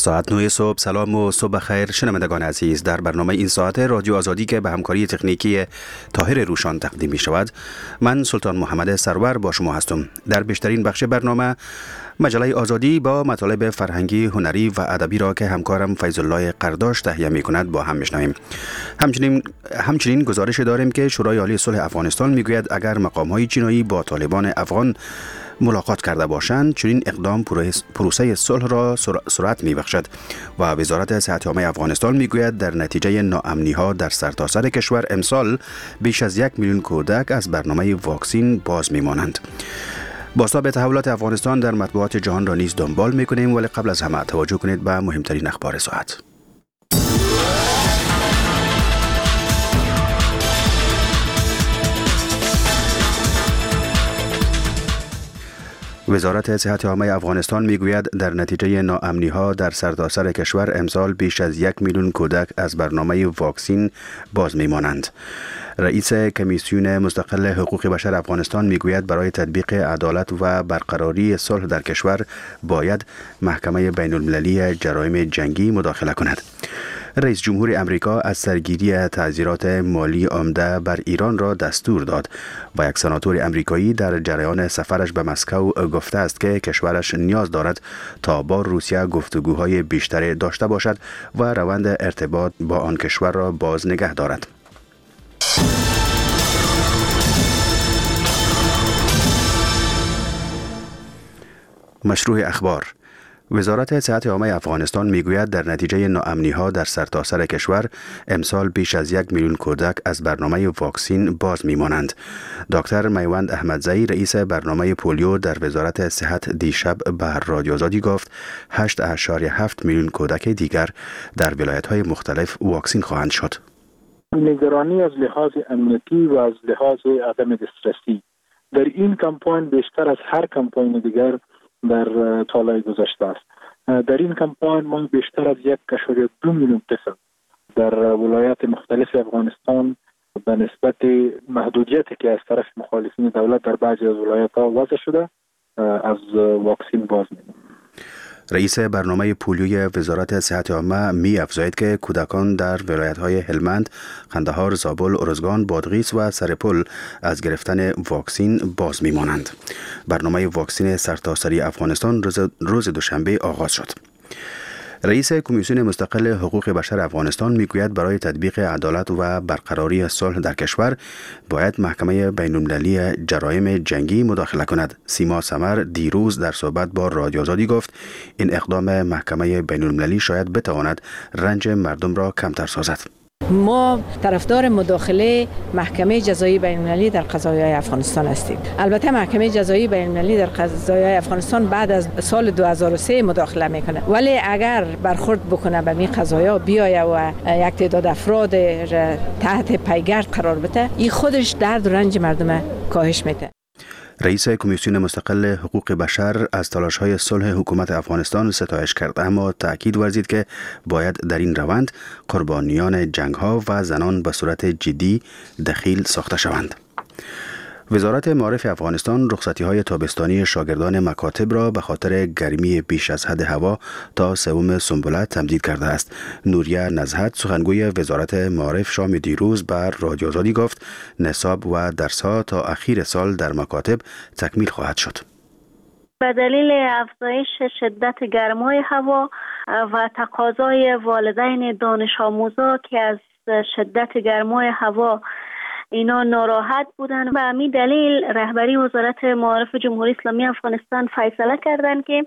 ساعت 9 صبح. سلام و صبح خیر شنوندگان عزیز. در برنامه این ساعت رادیو آزادی که به همکاری تکنیکی طاهر روشان تقدیم می شود، من سلطان محمد سرور با شما هستم. در بیشترین بخش برنامه مجله آزادی با مطالب فرهنگی، هنری و ادبی را که همکارم فیض الله قرداش تهیه می کند با هم میشنویم. همچنین گزارش داریم که شورای عالی صلح افغانستان میگوید اگر مقام‌های چینایی با طالبان افغان ملاقات کرده باشند، چنین اقدام پروسه صلح را سرعت می‌بخشد. و وزارت صحت عامه افغانستان میگوید در نتیجه ناامنی‌ها در سرتاسر کشور امسال بیش از 1 میلیون کودک از برنامه واکسین باز می‌مانند. بازتاب تحولات افغانستان در مطبوعات جهان را نیز دنبال می‌کنیم، ولی قبل از همه توجه کنید به مهمترین اخبار ساعت. وزارت صحت عامه افغانستان میگوید در نتیجه ناامنی‌ها در سرتاسر کشور امسال بیش از 1 میلیون کودک از برنامه واکسین باز میمانند. رئیس کمیسیون مستقل حقوق بشر افغانستان میگوید برای تطبیق عدالت و برقراری صلح در کشور باید محکمه بین المللی جرایم جنگی مداخله کند. رئیس جمهور امریکا از سرگیری تعزیرات مالی عمده بر ایران را دستور داد و یک سناتور امریکایی در جریان سفرش به مسکو گفته است که کشورش نیاز دارد تا با روسیه گفتگوهای بیشتری داشته باشد و روند ارتباط با آن کشور را باز نگه دارد. مشروع اخبار. وزارت صحت عامه افغانستان میگوید در نتیجه ناامنی‌ها در سرتاسر کشور امسال بیش از 1 میلیون کودک از برنامه واکسین باز میمانند. دکتر میوند احمدزئی رئیس برنامه پولیو در وزارت صحت دیشب به رادیو آزادی گفت 8.7 میلیون کودک دیگر در ولایت‌های مختلف واکسین خواهند شد. نگرانی از لحاظ امنیتی و از لحاظ عدم دسترسی در این کمپاین بیشتر از هر کمپاین دیگر در سالهای گذشته است. در این کمپاین ما بیشتر از 1.2 میلیون طفل در ولایات مختلف افغانستان به نسبت محدودیتی که از طرف مخالفین دولت در بعضی از ولایت‌ها وضع شده از واکسین باز می‌مانند. رئیس برنامه پولیوی وزارت صحت عامه می افزاید که کودکان در ولایت‌های هلمند، قندهار، زابل، ارزگان، بادغیس و سرپل از گرفتن واکسین باز می‌مانند. برنامه واکسین سرتاسری افغانستان روز دوشنبه آغاز شد. رئیس کمیسیون مستقل حقوق بشر افغانستان میگوید برای تطبیق عدالت و برقراری صلح در کشور باید محکمه بین المللی جرایم جنگی مداخله کند. سیما سمر دیروز در صحبت با رادیو آزادی گفت این اقدام محکمه بین المللی شاید بتواند رنج مردم را کمتر سازد. ما طرفدار مداخله محکمه جزایی بین المللی در قضایای افغانستان هستیم. البته محکمه جزایی بین المللی در قضایای افغانستان بعد از سال 2003 مداخله میکنه، ولی اگر برخورد بکنه به این قضایا بیایه و یک تعداد افراد تحت پیگرد قرار بده، این خودش درد و رنج مردم کاهش میده. رئیس کمیسیون مستقل حقوق بشر از تلاش‌های صلح حکومت افغانستان ستایش کرد، اما تأکید ورزید که باید در این روند قربانیان جنگ‌ها و زنان به صورت جدی دخیل ساخته شوند. وزارت معارف افغانستان رخصتی‌های تابستانی شاگردان مکاتب را به خاطر گرمی بیش از حد هوا تا 3 سنبله تمدید کرده است. نوریه نزهت سخنگوی وزارت معارف شام دیروز بر رادیو آزادی گفت نصاب و درس‌ها تا اخیر سال در مکاتب تکمیل خواهد شد. به دلیل افزایش شدت گرمای هوا و تقاضای والدین دانش آموزا که از شدت گرمای هوا اینا ناراحت بودن، به همین دلیل رهبری وزارت معارف جمهوری اسلامی افغانستان فیصله کردند که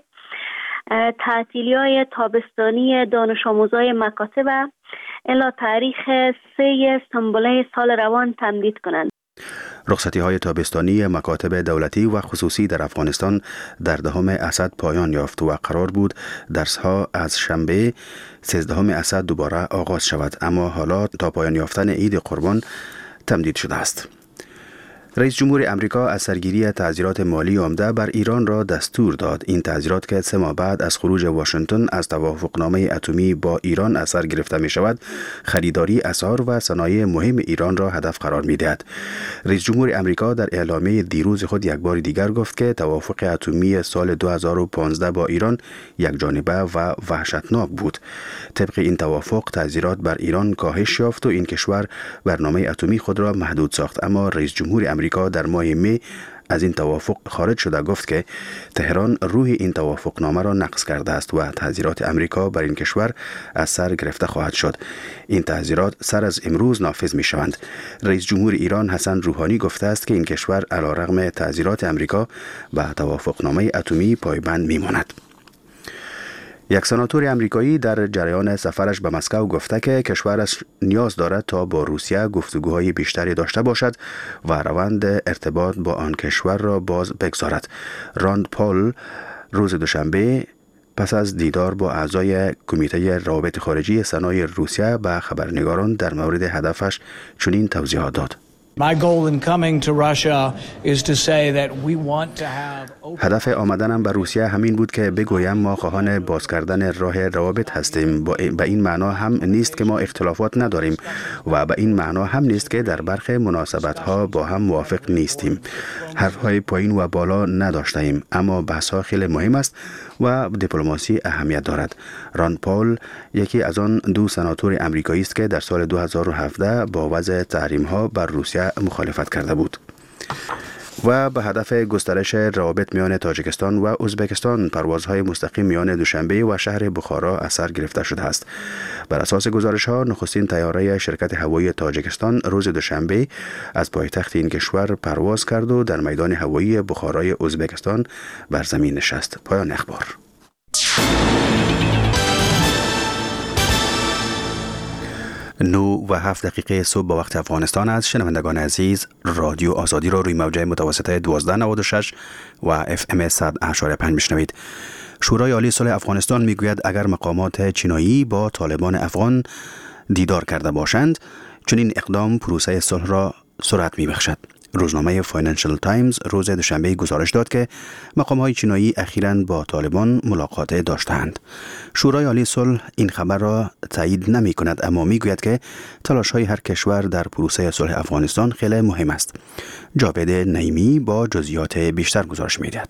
تعطیلی‌های تابستانی دانش آموزای مکاتب الی تاریخ 3 سنبله سال روان تمدید کنند. رخصتی‌های تابستانی مکاتب دولتی و خصوصی در افغانستان در 10 اسد پایان یافت و قرار بود درس‌ها از شنبه 13 اسد دوباره آغاز شود، اما حالا تا پایان یافتن عید قربان تمدید شده است. رئیس جمهور امریکا از سرگیری تعزیرات مالی عمده بر ایران را دستور داد. این تعزیرات که 3 ماه بعد از خروج واشنگتن از توافقنامه اتمی با ایران اثر گرفته می شود، خریداری اسعار و صنایع مهم ایران را هدف قرار می دهد. رئیس جمهور امریکا در اعلامیه دیروز خود یک بار دیگر گفت که توافق اتمی سال 2015 با ایران یکجانبه و وحشتناک بود. طبق این توافق تعزیرات بر ایران کاهش یافت و این کشور برنامه اتمی خود را محدود ساخت، اما رئیس جمهور امریکا در ماه می از این توافق خارج شده گفت که تهران روح این توافقنامه را نقض کرده است و تعزیرات امریکا بر این کشور از سر گرفته خواهد شد. این تعزیرات سر از امروز نافذ می شوند. رئیس جمهور ایران حسن روحانی گفته است که این کشور علیرغم تعزیرات امریکا به توافقنامه اتمی پایبند می ماند. یک سناتور امریکایی در جریان سفرش به مسکو گفته که کشورش نیاز دارد تا با روسیه گفتگوهای بیشتری داشته باشد و روند ارتباط با آن کشور را باز بگذارد. راند پال روز دوشنبه پس از دیدار با اعضای کمیته روابط خارجی سنای روسیه به خبرنگاران در مورد هدفش چنین توضیحات داد. هدف آمدنم به روسیه همین بود که بگویم ما خواهان باز کردن راه روابط هستیم. به این معنا هم نیست که ما اختلافات نداریم و به این معنا هم نیست که در برخی مناسبت‌ها با هم موافق نیستیم. حرف‌های پایین و بالا نداشتیم، اما بحث‌ها خیلی مهم است و دیپلماسی اهمیت دارد. راند پال یکی از آن 2 سناتور امریکایی است که در سال 2017 با وضع تحریم‌ها بر روسیه مخالفت کرده بود. و به هدف گسترش روابط میان تاجیکستان و ازبکستان پروازهای مستقیم میان دوشنبه و شهر بخارا از سر گرفته شده است. بر اساس گزارش‌ها نخستین طیاره شرکت هوایی تاجیکستان روز دوشنبه از پایتخت این کشور پرواز کرد و در میدان هوایی بخارای ازبکستان بر زمین نشست. پایان اخبار. 9:07 صبح با وقت افغانستان است. شنوندگان عزیز، رادیو آزادی را روی موجه متوسطه 1296 و FM 100.5 میشنوید. شورای عالی صلح افغانستان میگوید اگر مقامات چینایی با طالبان افغان دیدار کرده باشند، چنین اقدام پروسه صلح را سرعت میبخشد. روزنامه فاینانشل تایمز روز دوشنبه گزارش داد که مقام‌های چینایی اخیراً با طالبان ملاقات داشتند. شورای عالی صلح این خبر را تایید نمی‌کند، اما میگوید که تلاش‌های هر کشور در پروسه صلح افغانستان خیلی مهم است. جاوید نعیمی با جزئیات بیشتر گزارش می‌دهد.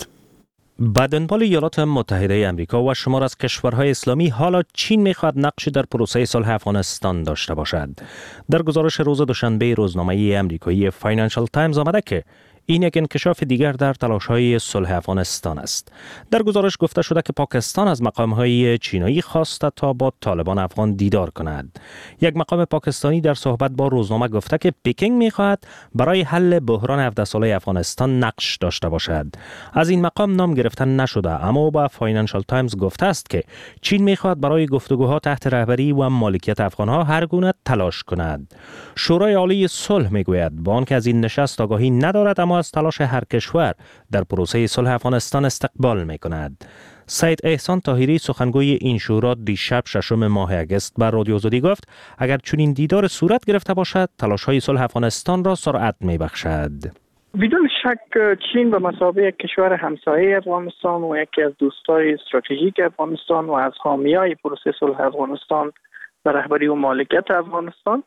به دنبال ایالات متحده امریکا و شمار از کشورهای اسلامی، حالا چین می‌خواهد نقشی در پروسه صلح افغانستان داشته باشد. در گزارش روز دوشنبه روزنامه امریکایی فاینانشل تایمز آمده که این یک انکشاف دیگر در تلاش‌های صلح افغانستان است. در گزارش گفته شده که پاکستان از مقام‌های چینایی خواسته تا با طالبان افغان دیدار کند. یک مقام پاکستانی در صحبت با روزنامه گفته که پکینگ می‌خواهد برای حل بحران 17 ساله افغانستان نقش داشته باشد. از این مقام نام گرفته نشده، اما با فاینانشل تایمز گفته است که چین می‌خواهد برای گفتگوها تحت رهبری و مالکیت افغان‌ها هر گونه تلاش کند. شورای عالی صلح می‌گوید با آنکه از این نشست آگاهی ندارد، اما از تلاش هر کشور در پروسه صلح افغانستان استقبال می‌کند. سید احسان طاهری سخنگوی این شورا دیشب 6 ماه اگست بر رادیو آزادی گفت اگر چنین دیدار صورت گرفته باشد، تلاش‌های صلح افغانستان را سرعت می‌بخشد. بدون شک چین به مثابه یک کشور همسایه افغانستان و یکی از دوستای استراتژیک افغانستان و از حامیای پروسه صلح افغانستان و رهبری و مالکیت افغانستان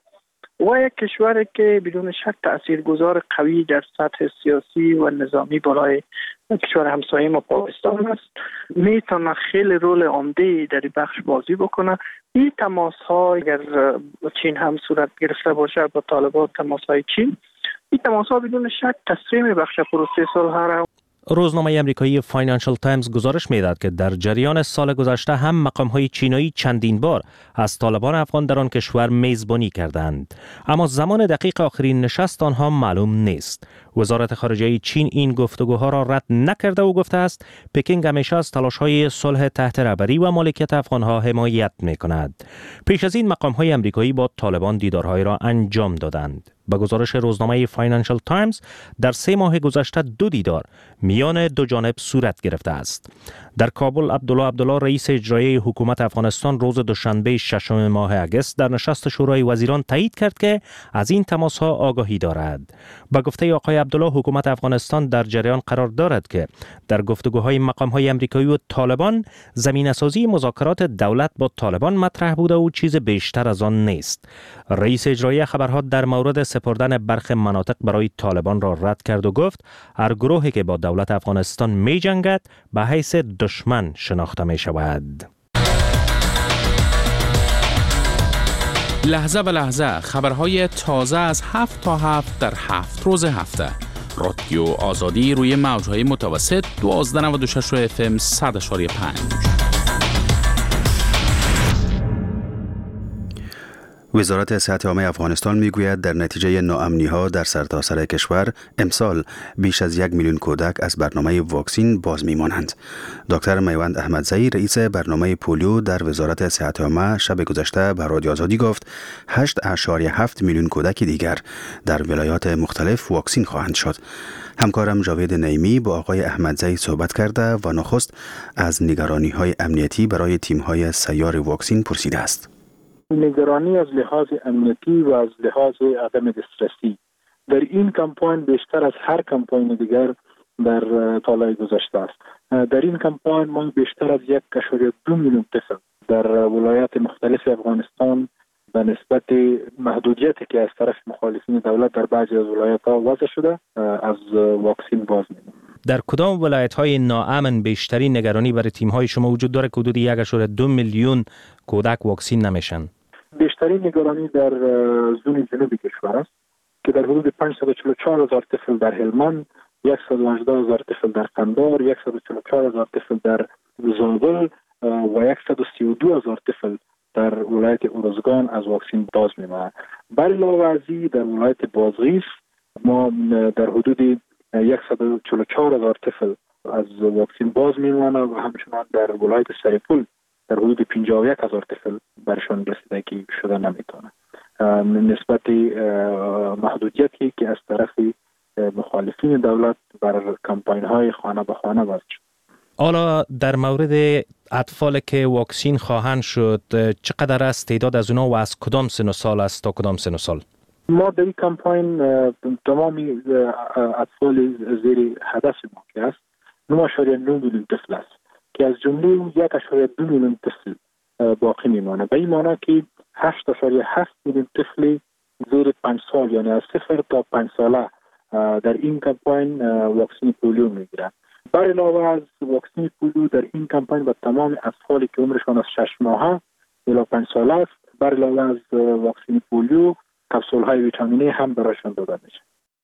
و یک کشوری که بدون شک تاثیرگذار قوی در سطح سیاسی و نظامی بالای کشور همسایه ما پاکستان است، میتونه خیلی رول عمده در این بخش بازی بکنه. این تماس ها اگر چین هم صورت گرفته باشه با طالبان، تماس های چین، این تماس ها بدون شک تسریع میبخشه پروسه صلح را. روزنامه امریکایی فاینانشل تایمز گزارش می‌دهد که در جریان سال گذشته هم مقام‌های چینایی چندین بار از طالبان افغان در آن کشور میزبانی کردند، اما زمان دقیق آخرین نشست آنها معلوم نیست. وزارت خارجه چین این گفتگوها را رد نکرده و گفته است پکینگ همیشه از تلاش‌های صلح تحت رهبری و مالکیت افغان‌ها حمایت می‌کند. پیش از این مقام‌های امریکایی با طالبان دیدارهای را انجام دادند. به گزارش روزنامه فاینانشال تایمز در 3 ماه گذشته 2 دیدار میان دو جانب صورت گرفته است. در کابل عبدالله رئیس اجرایی حکومت افغانستان روز دوشنبه 6 ماه اگست در نشست شورای وزیران تایید کرد که از این تماس‌ها آگاهی دارد. با گفته آقای عبدالله حکومت افغانستان در جریان قرار دارد که در گفتگوهای مقام‌های آمریکایی و طالبان زمینه‌سازی مذاکرات دولت با طالبان مطرح بوده و چیز بیشتر از آن نیست. رئیس اجرایی خبرها در مورد سپردن برخی مناطق برای طالبان را رد کرد و گفت هر گروهی که با دولت افغانستان می جنگد به حیث دشمن شناخته می شود. لحظه به لحظه خبرهای تازه از 7 تا 7 در 7 روز هفته. رادیو آزادی روی موجهای متوسط 1296 FM 100.5. وزارت صحت عامه افغانستان میگوید در نتیجه ناامنی‌ها در سرتاسر کشور امسال بیش از 1 میلیون کودک از برنامه واکسین باز میمانند. دکتر میوند احمدزئی رئیس برنامه پولیو در وزارت صحت عامه شب گذشته به رادیو آزادی گفت 8.7 میلیون کودک دیگر در ولایات مختلف واکسین خواهند شد. همکارم جاوید نعیمی با آقای احمدزئی صحبت کرده و نخست از نگرانی‌های امنیتی برای تیم‌های سیار واکسین پرسیده است. نگرانی از لحاظ امنیتی و از لحاظ عدم دسترسی در این کمپاین بیشتر از هر کمپاین دیگر در سالهای گذشته است. در این کمپاین ما بیشتر از 1.2 میلیون طفل در ولایات مختلف افغانستان به نسبت محدودیتی که از طرف مخالفین دولت در بعضی از ولایت‌ها وضع شده از واکسین باز می‌مانند. در کدام ولایت‌های ناامن بیشترین نگرانی برای تیم‌های شما وجود داره که حدود 1.2 میلیون کودک واکسین نمیشن؟ بیشترین نگرانی در زون جنوبی کشور است که در حدود 544,000 طفل در هلمند، 118,000 طفل در قندهار، 144,000 طفل در زابل و 132,000 طفل در ولایت ارزگان از واکسین باز میمانند. بر علاوه از این در ولایت بازغیس ما در حدود 144,000 طفل از واکسین باز میمانند و همچنان در ولایت سریپول در حدود 51,000 طفل برشان رسیدگی شده نمیتونه. نسبت محدودیتی که از طرف مخالفین دولت بر کمپاین های خانه به خانه وضع شد. حالا در مورد اطفال که واکسین خواهند شد چقدر است تعداد از اونا و از کدام سن و سال است تا کدام سن و سال؟ ما در این کمپاین تمامی اطفال زیر هدف ما که است 9.9 میلیون طفل است که از جمله 1.2 میلیون طفل باقی میمانه. به این معنی که 8.7 میلیون طفل زیر 5 سال یعنی از 0 تا 5 ساله در این کمپاین واکسین پولیو میگیرند. بر علاوه از واکسین پولیو در این کمپاین به تمام اطفالی که عمرشان از 6 ماهه الی 5 ساله است بر علاوه از واکسین پولیو کپسول‌های ویتامینی هم برایشان داده میشه.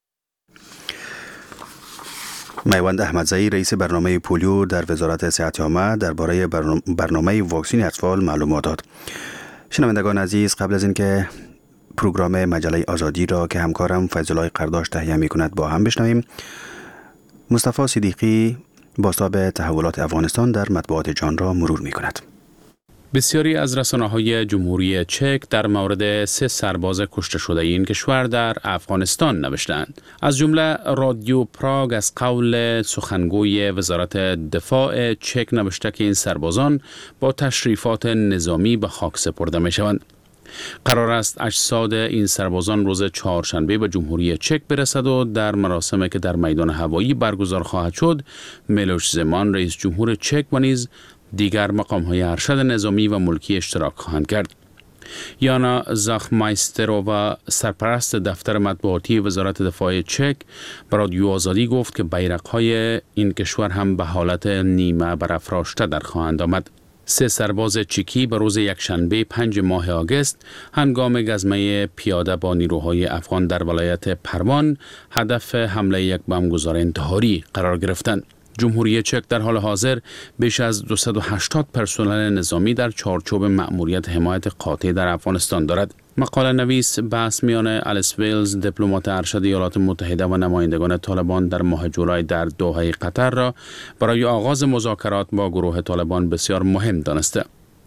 میوند احمدزئی رئیس برنامه پولیو در وزارت صحت عامه درباره برنامه واکسین اطفال معلومات داد. شنوندگان عزیز، قبل از اینکه پروگرام مجله آزادی را که همکارم فیض‌الله قرداش تهیه می‌کند با هم بشنویم، مصطفی صدیقی بازتاب تحولات افغانستان در مطبوعات جهان را مرور می‌کند. بسیاری از رسانه‌های جمهوری چک در مورد 3 سرباز کشته شده این کشور در افغانستان نوشتند. از جمله رادیو پراگ از قول سخنگوی وزارت دفاع چک نوشته که این سربازان با تشریفات نظامی به خاک سپرده می‌شوند. قرار است اجساد این سربازان روز چهارشنبه به جمهوری چک برسد و در مراسمی که در میدان هوایی برگزار خواهد شد میلوش زمان رئیس جمهور چک و نیز دیگر مقام‌های ارشد نظامی و ملکی اشتراک خواهند کرد. یانا زاخمایسترووا سرپرست دفتر مطبوعاتی وزارت دفاع چک به رادیو آزادی گفت که بیرق‌های این کشور هم به حالت نیمه برافراشته در خواهند آمد. 3 سرباز چکی به روز یکشنبه 5 ماه آگوست هنگام گزمه پیاده با نیروهای افغان در ولایت پروان هدف حمله یک بمبگذار انتحاری قرار گرفتند. جمهوری چک در حال حاضر بیش از 280 پرسنل نظامی در چارچوب مأموریت حمایت قاطع در افغانستان دارد. مقاله نویس بحث میان الیس ویلز دیپلمات ارشد ایالات متحده و نمایندگان طالبان در ماه جولای در دوحه قطر را برای آغاز مذاکرات با گروه طالبان بسیار مهم دانسته.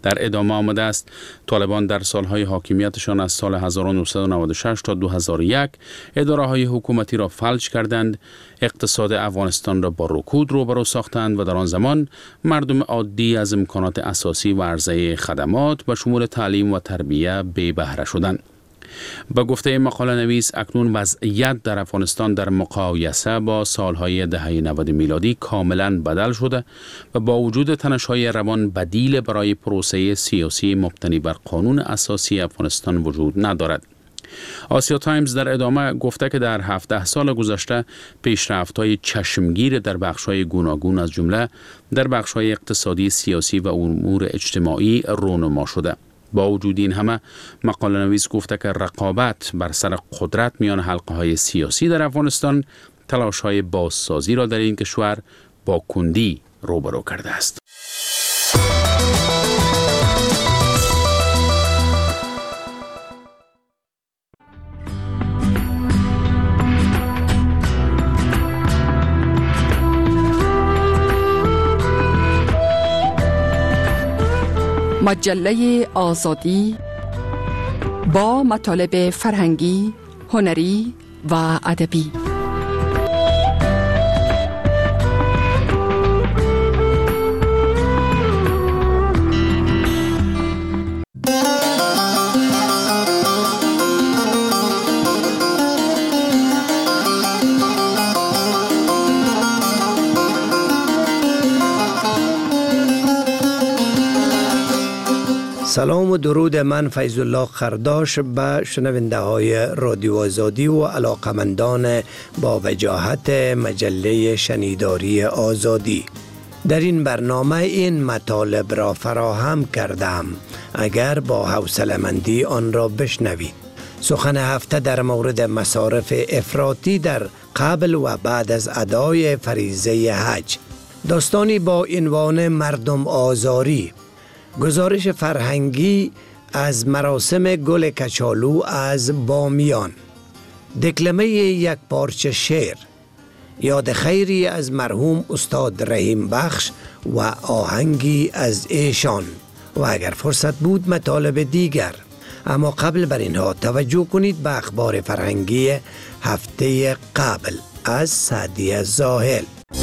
در ادامه آمده است طالبان در سالهای حاکمیتشان از سال 1996 تا 2001 اداره‌های حکومتی را فلج کردند، اقتصاد افغانستان را با رکود روبرو ساختند و در آن زمان مردم عادی از امکانات اساسی و عرضه خدمات به شمول تعلیم و تربیت بی بهره شدند. با گفته مقاله نویس اکنون وضعیت در افغانستان در مقایسه با سالهای دهه 90 میلادی کاملا بدل شده و با وجود تنش‌های روان بدیل برای پروسه سیاسی مبتنی بر قانون اساسی افغانستان وجود ندارد. آسیا تایمز در ادامه گفته که در 17 سال گذشته پیشرفت‌های چشمگیر در بخش‌های گوناگون از جمله در بخش‌های اقتصادی، سیاسی و امور اجتماعی رونما شده. با وجود این همه مقاله نویس گفته که رقابت بر سر قدرت میان حلقه‌های سیاسی در افغانستان تلاش‌های بازسازی را در این کشور با کندی روبرو کرده است. مجله آزادی با مطالب فرهنگی، هنری و ادبی. سلام و درود، من فیض الله خرداش به شنونده های رادیو آزادی و علاقمندان با وجاهت مجله شنیداری آزادی. در این برنامه این مطالب را فراهم کردم، اگر با حوصله‌مندی آن را بشنوید. سخن هفته در مورد مصارف افراطی در قبل و بعد از ادای فریضه حج. داستانی با عنوان مردم آزاری. گزارش فرهنگی از مراسم گل کچالو از بامیان. دکلمه یک پارچه شعر. یاد خیری از مرحوم استاد رحیم بخش و آهنگی از ایشان و اگر فرصت بود مطالب دیگر. اما قبل بر اینها توجه کنید به اخبار فرهنگی هفته قبل از سعدی زاهل.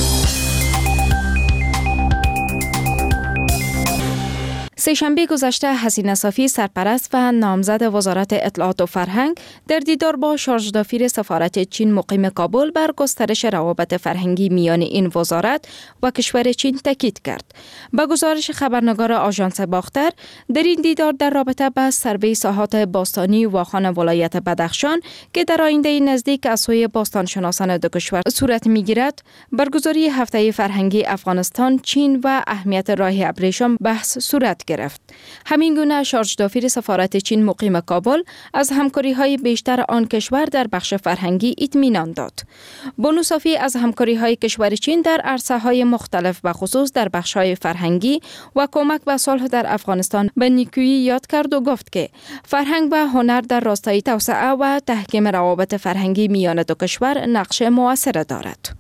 سه‌شنبه گذشته حسینه صافی سرپرست و نامزد وزارت اطلاعات و فرهنگ در دیدار با شارژ دافیر سفارت چین مقیم کابل بر گسترش روابط فرهنگی میان این وزارت و کشور چین تاکید کرد. با گزارش خبرنگار آژانس باختر، در این دیدار در رابطه با سروی ساحات باستانی واخان ولایت بدخشان که در آینده نزدیک از سوی باستانشناسان دو کشور صورت میگیرد، برگزاری هفته فرهنگی افغانستان، چین و اهمیت راه ابریشم بحث صورت گرفت. همین گونه شارژ دافیر سفارت چین مقیم کابل از همکاری‌های بیشتر آن کشور در بخش فرهنگی اطمینان داد. بانو صافی از همکاری‌های کشور چین در عرصه‌های مختلف و خصوص در بخش‌های فرهنگی و کمک به صلح در افغانستان به نیکویی یاد کرد و گفت که فرهنگ و هنر در راستای توسعه و تحکیم روابط فرهنگی میان دو کشور نقش مؤثر دارد.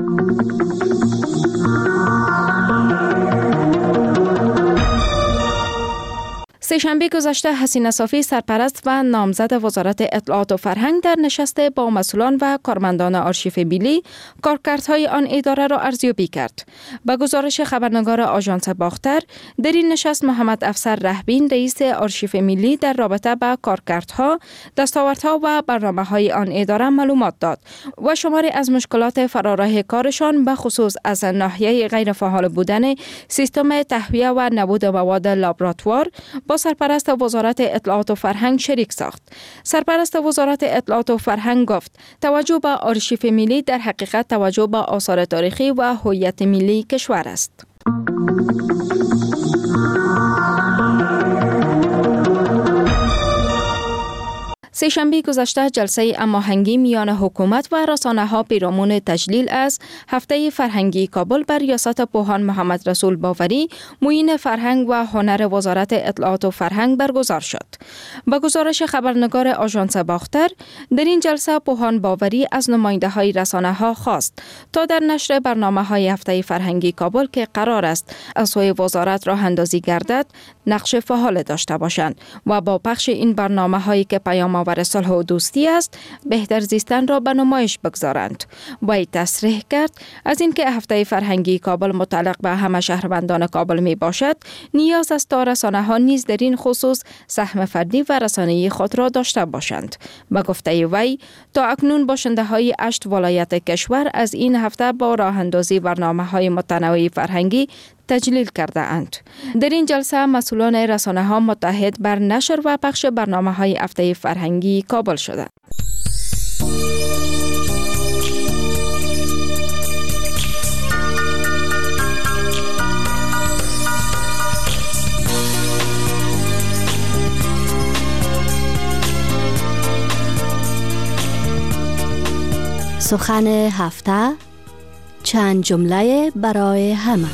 سه‌شنبه گذشته حسینه صافی سرپرست و نامزد وزارت اطلاعات و فرهنگ در نشست با مسئولان و کارمندان آرشیف ملی کارکردهای آن اداره را ارزیابی کرد. با گزارش خبرنگار آژانس باختر، در این نشست محمد افسر رهبین رئیس آرشیف ملی در رابطه با کارکردها، دستاوردها و برنامه‌های آن اداره معلومات داد و شماری از مشکلات فراراه کارشان به خصوص از ناحیه غیر فعال بودن سیستم تهویه و نبود مواد لابراتوار با سرپرست وزارت اطلاعات و فرهنگ شریک ساخت. سرپرست وزارت اطلاعات و فرهنگ گفت توجه به آرشیف ملی در حقیقت توجه به آثار تاریخی و هویت ملی کشور است. سه‌شنبه گذشته جلسه هماهنگی میان حکومت و رسانه‌ها پیرامون تجلیل از هفته فرهنگی کابل بر ریاست پوهان محمد رسول باوری معین فرهنگ و هنر وزارت اطلاعات و فرهنگ برگزار شد. با گزارش خبرنگار آژانس باختر، در این جلسه پوهان باوری از نماینده‌های رسانه‌ها خواست تا در نشر برنامه‌های هفته فرهنگی کابل که قرار است از سوی وزارت راه اندازی گردد، نقش فعال داشته باشند و با پخش این برنامه‌هایی که پیام‌آور صلح و دوستی است، بهتر زیستن را به نمایش بگذارند. وی تصریح کرد از اینکه هفته فرهنگی کابل متعلق به همه شهروندان کابل می باشد، نیاز است تا رسانه‌ها نیز در این خصوص سهم فردی و رسانه‌ای خود را داشته باشند. به گفته وی، تا اکنون باشنده‌های 8 ولایت کشور از این هفته با راه اندازی برنامه‌های متنوع فرهنگی تجلیل کرده اند. در این جلسه مسئولان رسانه‌ها متحد بر نشر و پخش برنامه‌های هفته فرهنگی کابل شدند. سخن هفته، چند جمله برای همه.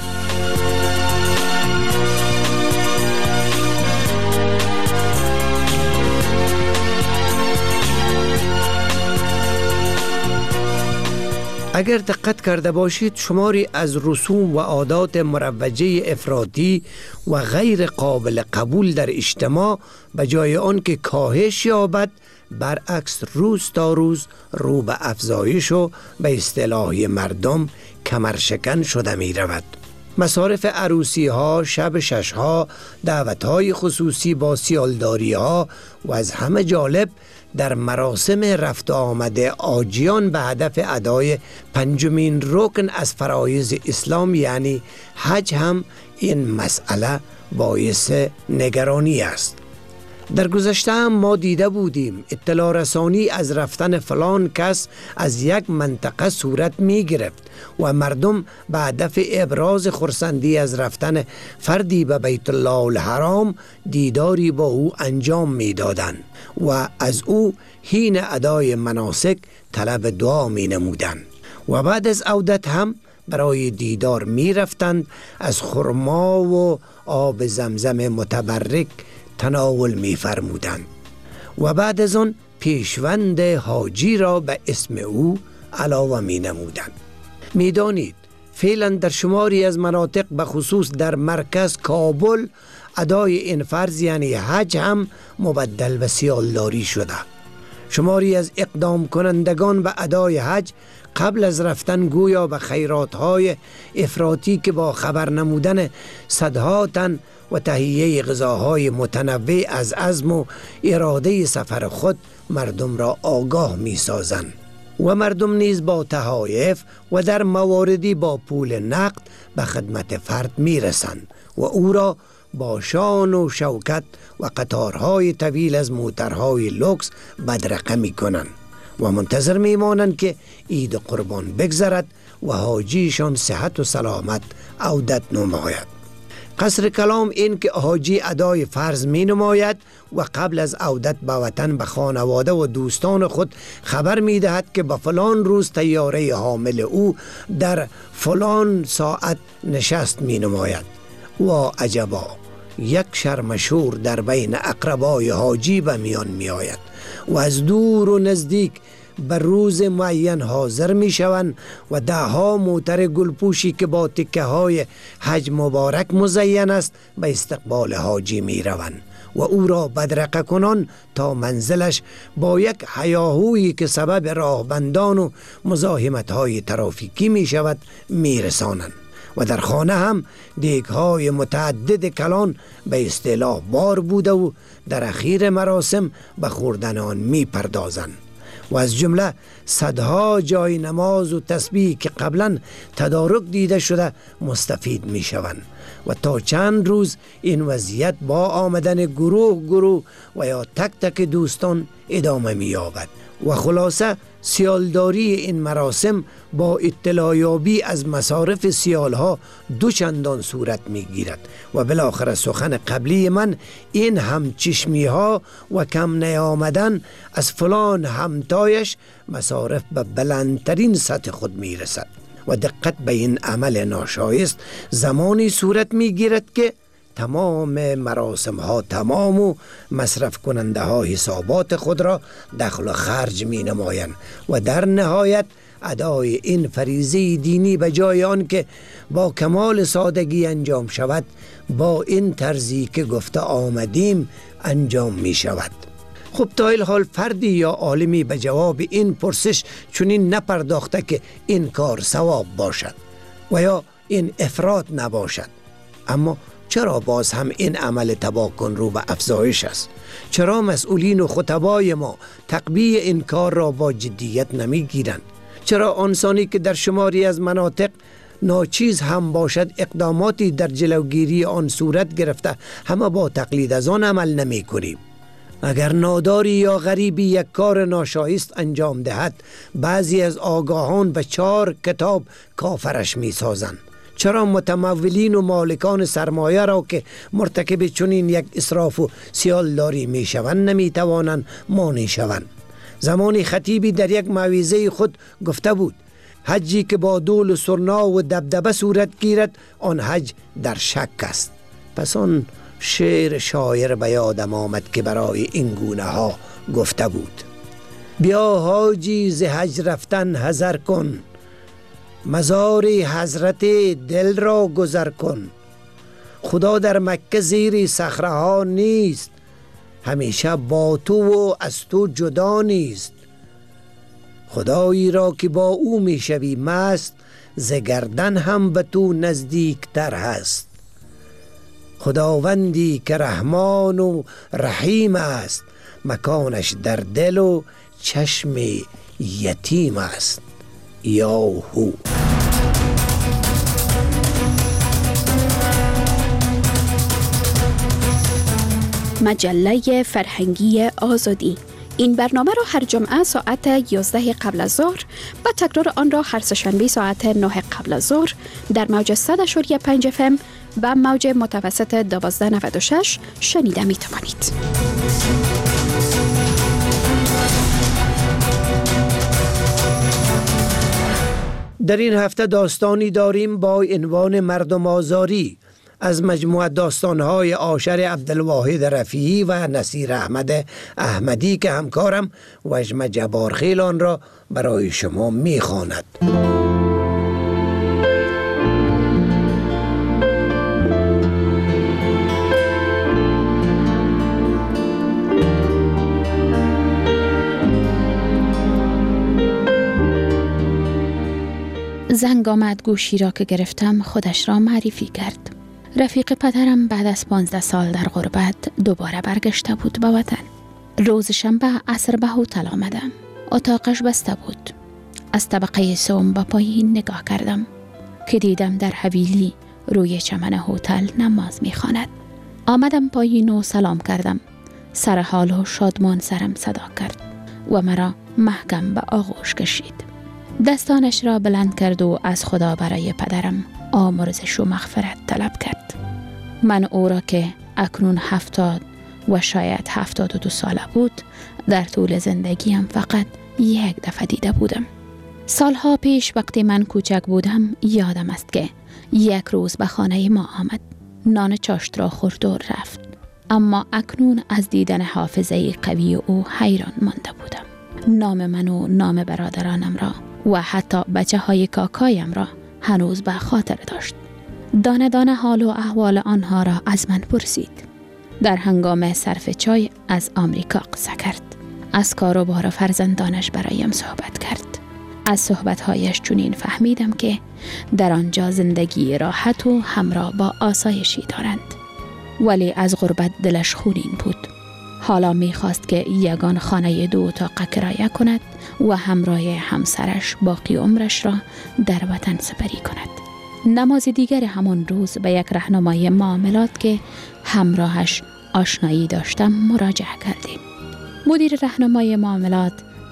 اگر دقت کرده باشید، شماری از رسوم و عادات مروجه افراطی و غیر قابل قبول در اجتماع به جای آن که کاهش یابد، برعکس روز تا روز رو به افزایش و به اصطلاح مردم کمرشکن شده می رود. مصارف عروسی ها، شب شش ها، دعوت های خصوصی با سیالداری ها و از همه جالب در مراسم رفت آمده آجیان به هدف ادای 5مین رکن از فرایض اسلام یعنی حج هم این مسئله باعث نگرانی است. در گذشته هم ما دیده بودیم اطلاع رسانی از رفتن فلان کس از یک منطقه صورت می گرفت و مردم به هدف ابراز خرسندی از رفتن فردی به بیت الله الحرام دیداری با او انجام می دادند و از او حین ادای مناسک طلب دعا می نمودند و بعد از عودت هم برای دیدار می رفتند، از خرما و آب زمزم متبرک تناول می فرمودند و بعد از آن پیشوند حاجی را به اسم او علاوه می نمودند. می دانید فعلا در شماری از مناطق به خصوص در مرکز کابل ادای این فرض یعنی حج هم مبدل به سیالداری شده. شماری از اقدام کنندگان به ادای حج قبل از رفتن گویا به خیرات‌های افراطی که با خبر نمودن صدها تن و تهیه غذاهای متنوع از عزم و اراده سفر خود مردم را آگاه می سازند و مردم نیز با تحایف و در مواردی با پول نقد به خدمت فرد می رسند و او را با شان و شوکت و قطارهای طویل از موترهای لوکس بدرقه می کنند و منتظر می مانند که عید قربان بگذرد و حاجیشان صحت و سلامت عودت نماید. قصر کلام این که حاجی ادای فرض می نماید و قبل از عودت به وطن به خانواده و دوستان خود خبر می دهد که به فلان روز طیاره حامل او در فلان ساعت نشست می نماید. و عجبا، یک شرمشور در بین اقربای حاجی به میان می آید و از دور و نزدیک بر روز معین حاضر می شوند و دهها موتر گلپوشی که با تکه های حج مبارک مزین است به استقبال حاجی می روند و او را بدرقه کنان تا منزلش با یک هیاهویی که سبب راهبندان و مزاحمت های ترافیکی می شود می رسانند و در خانه هم دیگ‌های متعدد کلان به اصطلاح بار بوده و در اخیر مراسم به خوردن آن می پردازند و از جمله صدها جای نماز و تسبیح که قبلا تدارک دیده شده مستفید می شوند و تا چند روز این وضعیت با آمدن گروه و یا تک تک دوستان ادامه می یابد و خلاصه سیالداری این مراسم با اطلاعیابی از مصارف سیالها دوچندان صورت میگیرد و بالاخره سخن قبلی من این همچشمی ها و کم نیامدن از فلان همتایش مصارف به بلندترین سطح خود میرسد و دقت به این عمل ناشایست زمانی صورت میگیرد که تمام مراسم ها تمام و مصرف کننده ها حسابات خود را دخل و خرج می نمایند و در نهایت ادای این فریضه دینی به جای آن که با کمال سادگی انجام شود با این طرزی که گفته آمدیم انجام می شود. خب تا این حال فردی یا عالمی به جواب این پرسش چنین نپرداخته که این کار ثواب باشد و یا این افراط نباشد. اما چرا باز هم این عمل تباکن رو به افزایش است؟ چرا مسئولین و خطبای ما تقبیح این کار را با جدیت نمی گیرند؟ چرا آنسانی که در شماری از مناطق ناچیز هم باشد اقداماتی در جلوگیری آن صورت گرفته همه با تقلید از آن عمل نمی کنیم؟ اگر ناداری یا غریبی یک کار ناشایست انجام دهد بعضی از آگاهان به 4 کتاب کافرش می سازند. چرا متمولین و مالکان سرمایه را که مرتکب چنین یک اسراف و سیالداری می شوند نمی توانند مانع شوند؟ زمانی خطیبی در یک موعظه خود گفته بود حجی که با دول و سرنا و دبدبه صورت گیرد آن حج در شک است. پس آن شعر شاعر به یادم آمد که برای این گونه ها گفته بود: بیا حاجی ز حج رفتن حذر کن، مزار حضرت دل را گذر کن. خدا در مکه زیر صخره ها نیست، همیشه با تو و از تو جدا نیست. خدایی را که با او می شوی مست، ز گردن هم به تو نزدیک تر هست. خداوندی که رحمان و رحیم است، مکانش در دل و چشم یتیم است. یاهو. مجله فرهنگی آزادی. این برنامه را هر جمعه ساعت 11 قبل از ظهر و تکرار آن را هر سه‌شنبه ساعت 9 قبل از ظهر در موج 100.5 FM و موج متوسط 1296 شنیده می توانید. در این هفته داستانی داریم با عنوان مردم آزاری از مجموعه داستان‌های آشر عبدالواحد رفیعی و نصیر احمد احمدی که همکارم وجم جبارخیل آن را برای شما می‌خواند. زنگ آمد، گوشی را که گرفتم خودش را معرفی کرد. رفیق پدرم بعد از 15 سال در غربت دوباره برگشته بود به وطن. روز شنبه عصر به هتل آمدم. اتاقش بسته بود. از طبقه سوم به پایین نگاه کردم که دیدم در حویلی روی چمن هتل نماز می‌خواند. آمدم پایین و سلام کردم. سر حال و شادمان سرم صدا کرد و مرا محکم به آغوش کشید. دستانش را بلند کرد و از خدا برای پدرم آمرزش و مغفرت طلب کرد. من او را که اکنون 70 و شاید 72 ساله بود در طول زندگیم فقط یک دفعه دیده بودم. سالها پیش وقتی من کوچک بودم یادم است که یک روز به خانه ما آمد. نان چاشت را خورد و رفت. اما اکنون از دیدن حافظه قوی او حیران مانده بودم. نام من و نام برادرانم را و حتی بچه های کاکایم را هنوز به خاطر داشت. دانه دانه حال و احوال آنها را از من پرسید. در هنگام صرف چای از آمریکا قصه کرد. از کاروبار فرزندانش برایم صحبت کرد. از صحبتهایش چنین فهمیدم که در آنجا زندگی راحت و همراه با آسایشی دارند. ولی از غربت دلش خونین بود. حالا می‌خواست که یگان خانه 2 اتاقه کرایه کند و همراه همسرش باقی عمرش را در وطن سپری کند. نماز دیگر همان روز به یک راهنمای معاملات که همراهش آشنایی داشتم مراجعه کردیم. مدیر راهنمای معاملات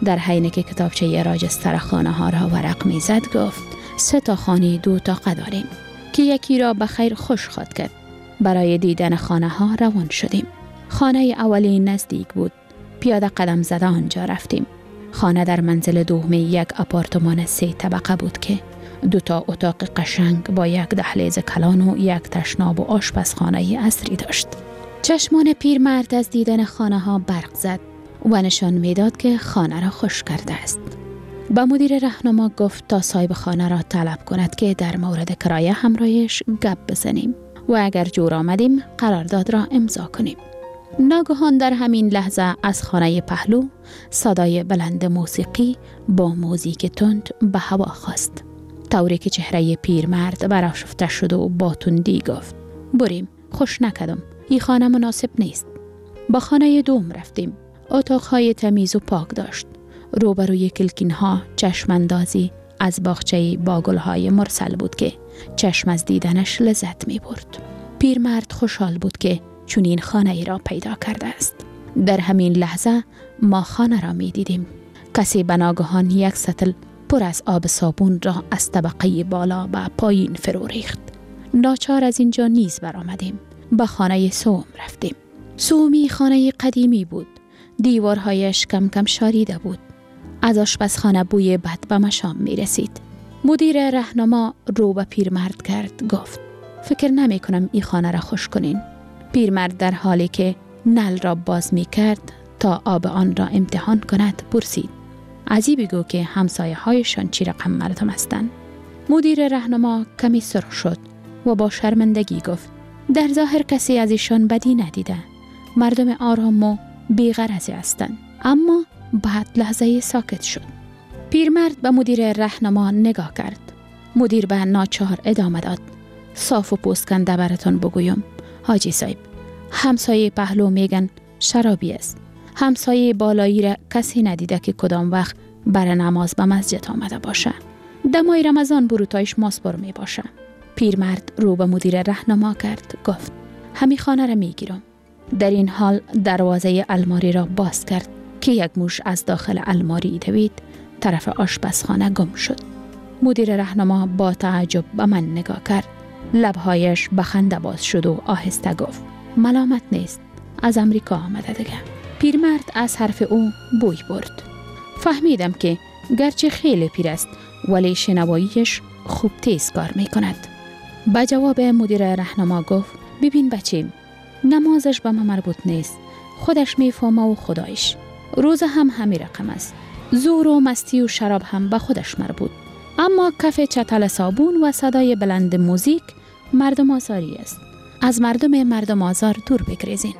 در حین که کتابچه راجستر خانه ها را ورق می زد گفت 3 خانه 2 داریم که یکی را به خیر خوش خواد کرد. برای دیدن خانه ها روان شدیم. خانه اولی نزدیک بود. پیاده قدم زده آنجا رفتیم. خانه در منزل دوم یک آپارتمان 3 طبقه بود که 2 اتاق قشنگ با یک دهلیز کلان و یک تشناب و آشپزخانه عصری داشت. چشمان پیرمرد از دیدن خانه ها برق زد و نشان میداد که خانه را خوش کرده است. با مدیر راهنما گفت تا صاحب خانه را طلب کند که در مورد کرایه همراهش گپ بزنیم و اگر جور آمدیم قرارداد را امضا کنیم. ناگهان در همین لحظه از خانه پهلو صدای بلند موسیقی با موزیک تند به هوا خواست، طوری که چهره پیرمرد برآشفته شد و با تندی گفت بریم، خوش نکردم، این خانه مناسب نیست. با خانه دوم رفتیم. اتاقهای تمیز و پاک داشت. روبروی کلکین‌ها چشماندازی از باغچه‌ای با گل‌های مرسل بود که چشم از دیدنش لذت می‌برد. پیرمرد خوشحال بود که چنین خانه‌ای را پیدا کرده است. در همین لحظه ما خانه را می‌دیدیم. کسی به ناگهان یک سطل پر از آب صابون را از طبقه بالا به پایین فرو ریخت. ناچار از اینجا نیز برآمدیم. به خانه سوم رفتیم. سومی خانه قدیمی بود. دیوارهایش کم کم شاریده بود. از آشپزخانه بوی بد به مشام می رسید. مدیر راهنما رو به پیرمرد کرد، گفت فکر نمی کنم این خانه را خوش کنین. پیرمرد در حالی که نل را باز می کرد تا آب آن را امتحان کند پرسید عجیب بگو که همسایه هایشان چی رقم مردم هستند. مدیر راهنما کمی سرخ شد و با شرمندگی گفت در ظاهر کسی از ایشان بدی ندیده. مردم آرام و بی‌غرضی هستند. اما بعد لحظه ساکت شد. پیرمرد به مدیر راهنما نگاه کرد. مدیر به ناچار ادامه داد. صاف و پوسکنده براتون بگویم حاجی صاحب، همسایه پهلو میگن شرابی است. همسایه بالایی را کسی ندیده که کدام وقت برای نماز به مسجد آمده باشه. دمای رمضان بروتایش ماسبر می باشه. پیرمرد رو به مدیر راهنما کرد، گفت همی خانه را میگیرم. در این حال دروازه الماری را باز کرد که یک موش از داخل الماری دوید طرف آشپزخانه گم شد. مدیر راهنما با تعجب به من نگاه کرد. لبهایش به خنده باز شد و آهسته گفت ملامت نیست، از امریکا آمده دیگه. پیرمرد از حرف او بوی برد. فهمیدم که گرچه خیلی پیر است ولی شنواییش خوب تیز کار می کند. با جواب مدیر راهنما گفت ببین بچیم، نمازش به ما مربوط نیست، خودش میفهمه و خدایش. روز هم همین رقم است. زور و مستی و شراب هم به خودش مربوط. اما کف چتل صابون و صدای بلند موزیک مردم آزاری است. از مردم آزار دور بگریزین.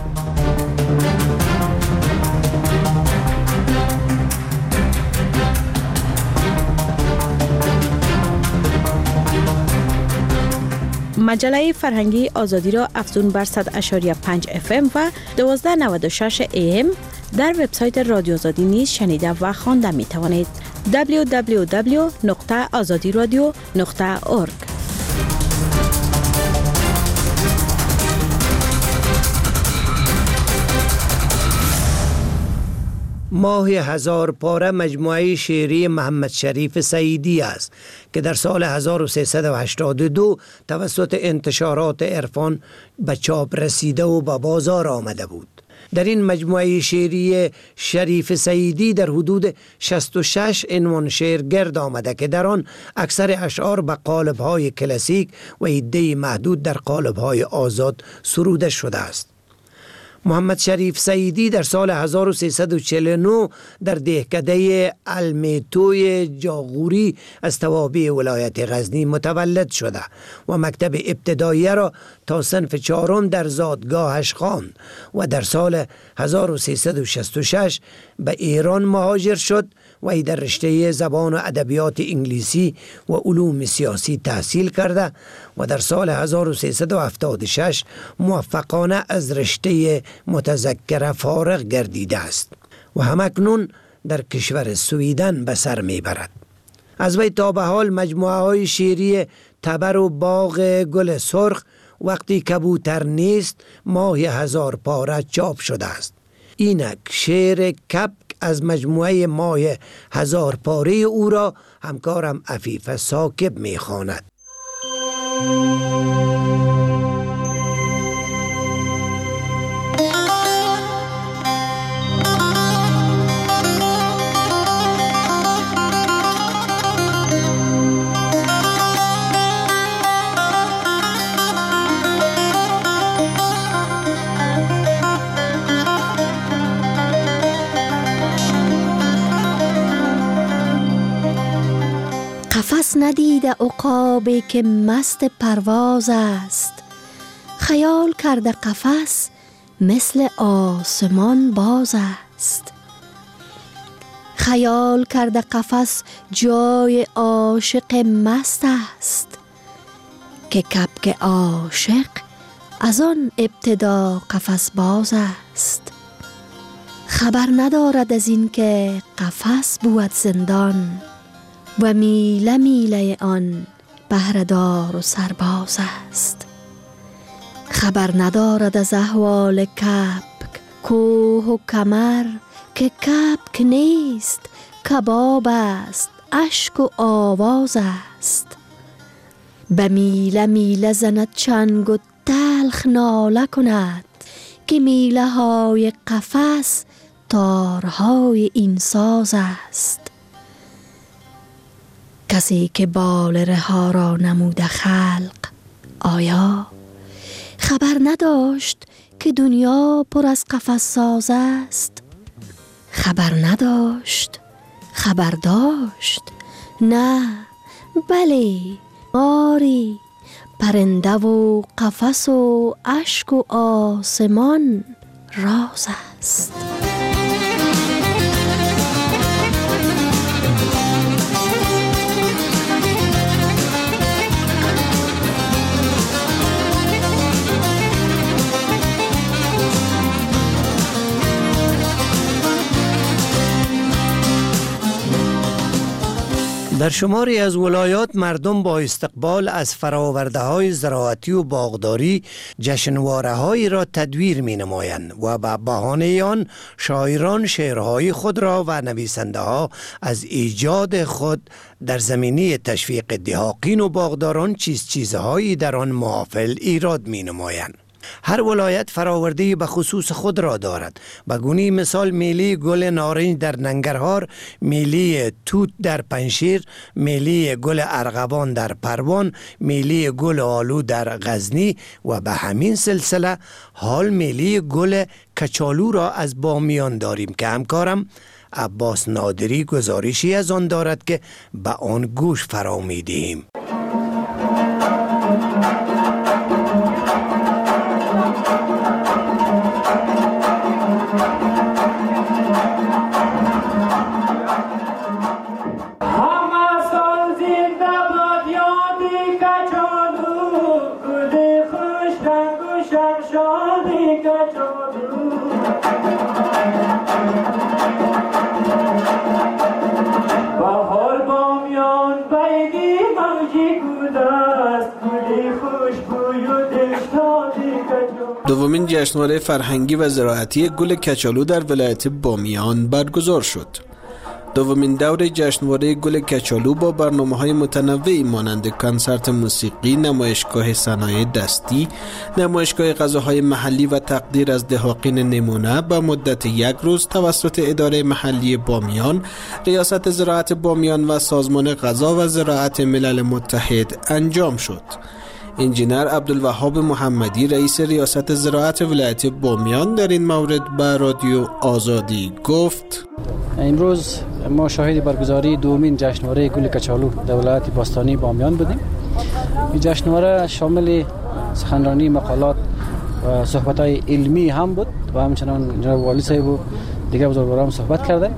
مجله فرهنگی آزادی را افزون بر 100.5 FM و 1296 AM در وبسایت رادیو آزادی نیز شنیده و خوانده می توانید. www.azadiradio.org. ماه 1000 پاره مجموعه شعری محمد شریف سعیدی است که در سال 1382 توسط انتشارات عرفان به چاپ رسیده و به بازار آمده بود. در این مجموعه شعری شریف سعیدی در حدود 66 عنوان شعر گرد آمده که در آن اکثر اشعار به قالب‌های کلاسیک و عده‌ای محدود در قالب‌های آزاد سروده شده است. محمد شریف سعیدی در سال 1349 در دهکده المیتوی جاغوری از توابع ولایت غزنی متولد شده و مکتب ابتدایی را تا صنف 4 در زادگاهش خواند و در سال 1366 به ایران مهاجر شد و در رشته زبان و ادبیات انگلیسی و علوم سیاسی تحصیل کرده و در سال 1376 موفقانه از رشته متذکره فارغ گردیده است و همکنون در کشور سویدن به سر میبرد. از وی تا به حال مجموعه های شعری تبر و باغ گل سرخ، وقتی کبوتر نیست، ماه 1000 پاره چاپ شده است. اینک شعر کپک از مجموعه ماه 1000 پاره او را همکارم عفیف ساکب می‌خواند. قفس ندیده عقابی که مست پرواز است، خیال کرده قفس مثل آسمان باز است. خیال کرده قفس جای عاشق مست است، که کبک عاشق از آن ابتدا قفس باز است. خبر ندارد از این که قفس بود زندان، و میله میله آن پهره‌دار و سرباز است. خبر ندارد از احوال کبک کوه و کمر، که کبک نیست کباب است اشک و آواز است. به میله میله زند چنگ و تلخ ناله کند، که میله های قفس تارهای این ساز است. کسی که بال رها را نموده خلق، آیا خبر نداشت که دنیا پر از قفس ساز است؟ خبر نداشت، خبر داشت، نه بله آری، پرنده و قفس و اشک و آسمان راز است. در شماری از ولایات مردم با استقبال از فراورده‌های زراعتی و باغداری جشنواره‌هایی را تدویر می‌نمایند و به بهانه آن شاعران شعرهای خود را و نویسنده‌ها از ایجاد خود در زمینه تشویق دهاقین و باغداران چیزهایی در آن محافل ایراد می‌نمایند. هر ولایت فراورده به خصوص خود را دارد. به گونه مثال میلی گل نارنج در ننگرهار، میلی توت در پنشیر، میلی گل ارغوان در پروان، میلی گل آلو در غزنی و به همین سلسله حال میلی گل کچالو را از بامیان داریم که همکارم عباس نادری گزارشی از آن دارد که به آن گوش فرا می‌دهیم. دومین جشنواره فرهنگی و زراعتی گل کچالو در ولایت بامیان برگزار شد. دومین دور جشنواره گل کچالو با برنامه‌های متنوعی مانند کنسرت موسیقی، نمایشگاه صنایع دستی، نمایشگاه غذاهای محلی و تقدیر از دهاقین نمونه به مدت 1 روز توسط اداره محلی بامیان، ریاست زراعت بامیان و سازمان غذا و زراعت ملل متحد انجام شد. انجینر عبدالوهاب محمدی رئیس ریاست زراعت ولایت بامیان در این مورد به رادیو آزادی گفت: امروز ما شاهد برگزاری دومین جشنواره گل کچالو در ولایت باستانی بامیان بودیم. این جشنواره شامل سخنرانی، مقالات و صحبت‌های علمی هم بود و همچنان جناب والی صاحب و دیگر بزرگواران صحبت کردند.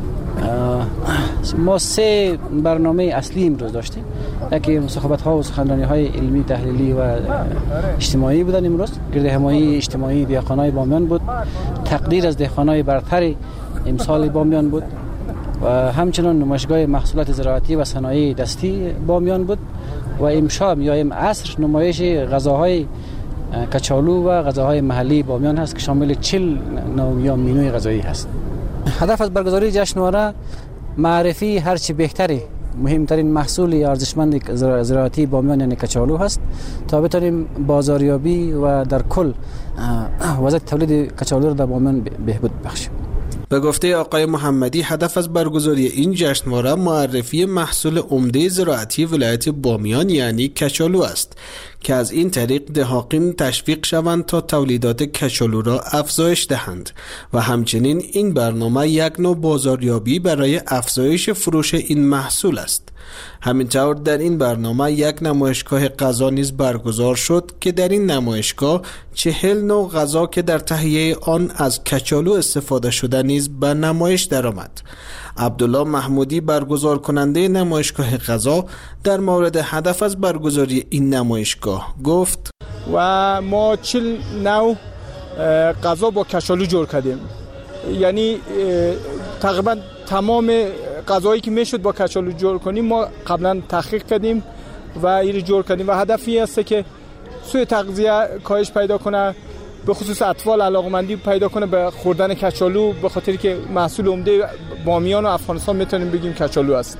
ما 3 برنامه اصلی امروز داشتیم. یکی صحبت‌ها و سخنرانی‌های علمی، تحلیلی و اجتماعی بودن. امروز گرد همایی اجتماعی دهقانای بامیان بود، تقدیر از دهقانای برتر امسال بامیان بود و همچنان نمایشگاه محصولات زراعتی و صنایع دستی بامیان بود و امشب یا عصر نمایش غذاهای کچالو و غذاهای محلی بامیان هست که شامل 40 نوع یا مینوی غذایی هست. هدف از برگزاری جشنواره معرفی هرچی بهتری مهمترین محصول ارزشمند زراعتی بامیان یعنی کچالو هست تا بتونیم بازاریابی و در کل وضعیت تولید کچالو را در بامیان بهبود بخشیم. به گفته آقای محمدی هدف از برگزاری این جشنواره معرفی محصول عمده زراعتی ولایت بامیان یعنی کچالو است که از این طریق دهاقین تشویق شوند تا تولیدات کچالو را افزایش دهند و همچنین این برنامه یک نوع بازاریابی برای افزایش فروش این محصول است. همینطور در این برنامه یک نمایشگاه غذا نیز برگزار شد که در این نمایشگاه 40 نوع غذا که در تهیه آن از کچالو استفاده شده نیز به نمایش درآمد. عبدالله محمودی برگزار کننده نمایشگاه غذا در مورد هدف از برگزاری این نمایشگاه گفت و ما 40 نوع غذا با کچالو جور کردیم، یعنی تقریبا تمام غذایی که میشد با کچالو جور کنیم ما قبلا تحقیق کردیم و این جور کردیم و هدفی است که سوی تغذیه کاهش پیدا کنه، به خصوص اطفال علاقمندی پیدا کنه به خوردن کچالو، به خاطر که محصول عمده بامیان و افغانستان میتونیم بگیم کچالو است.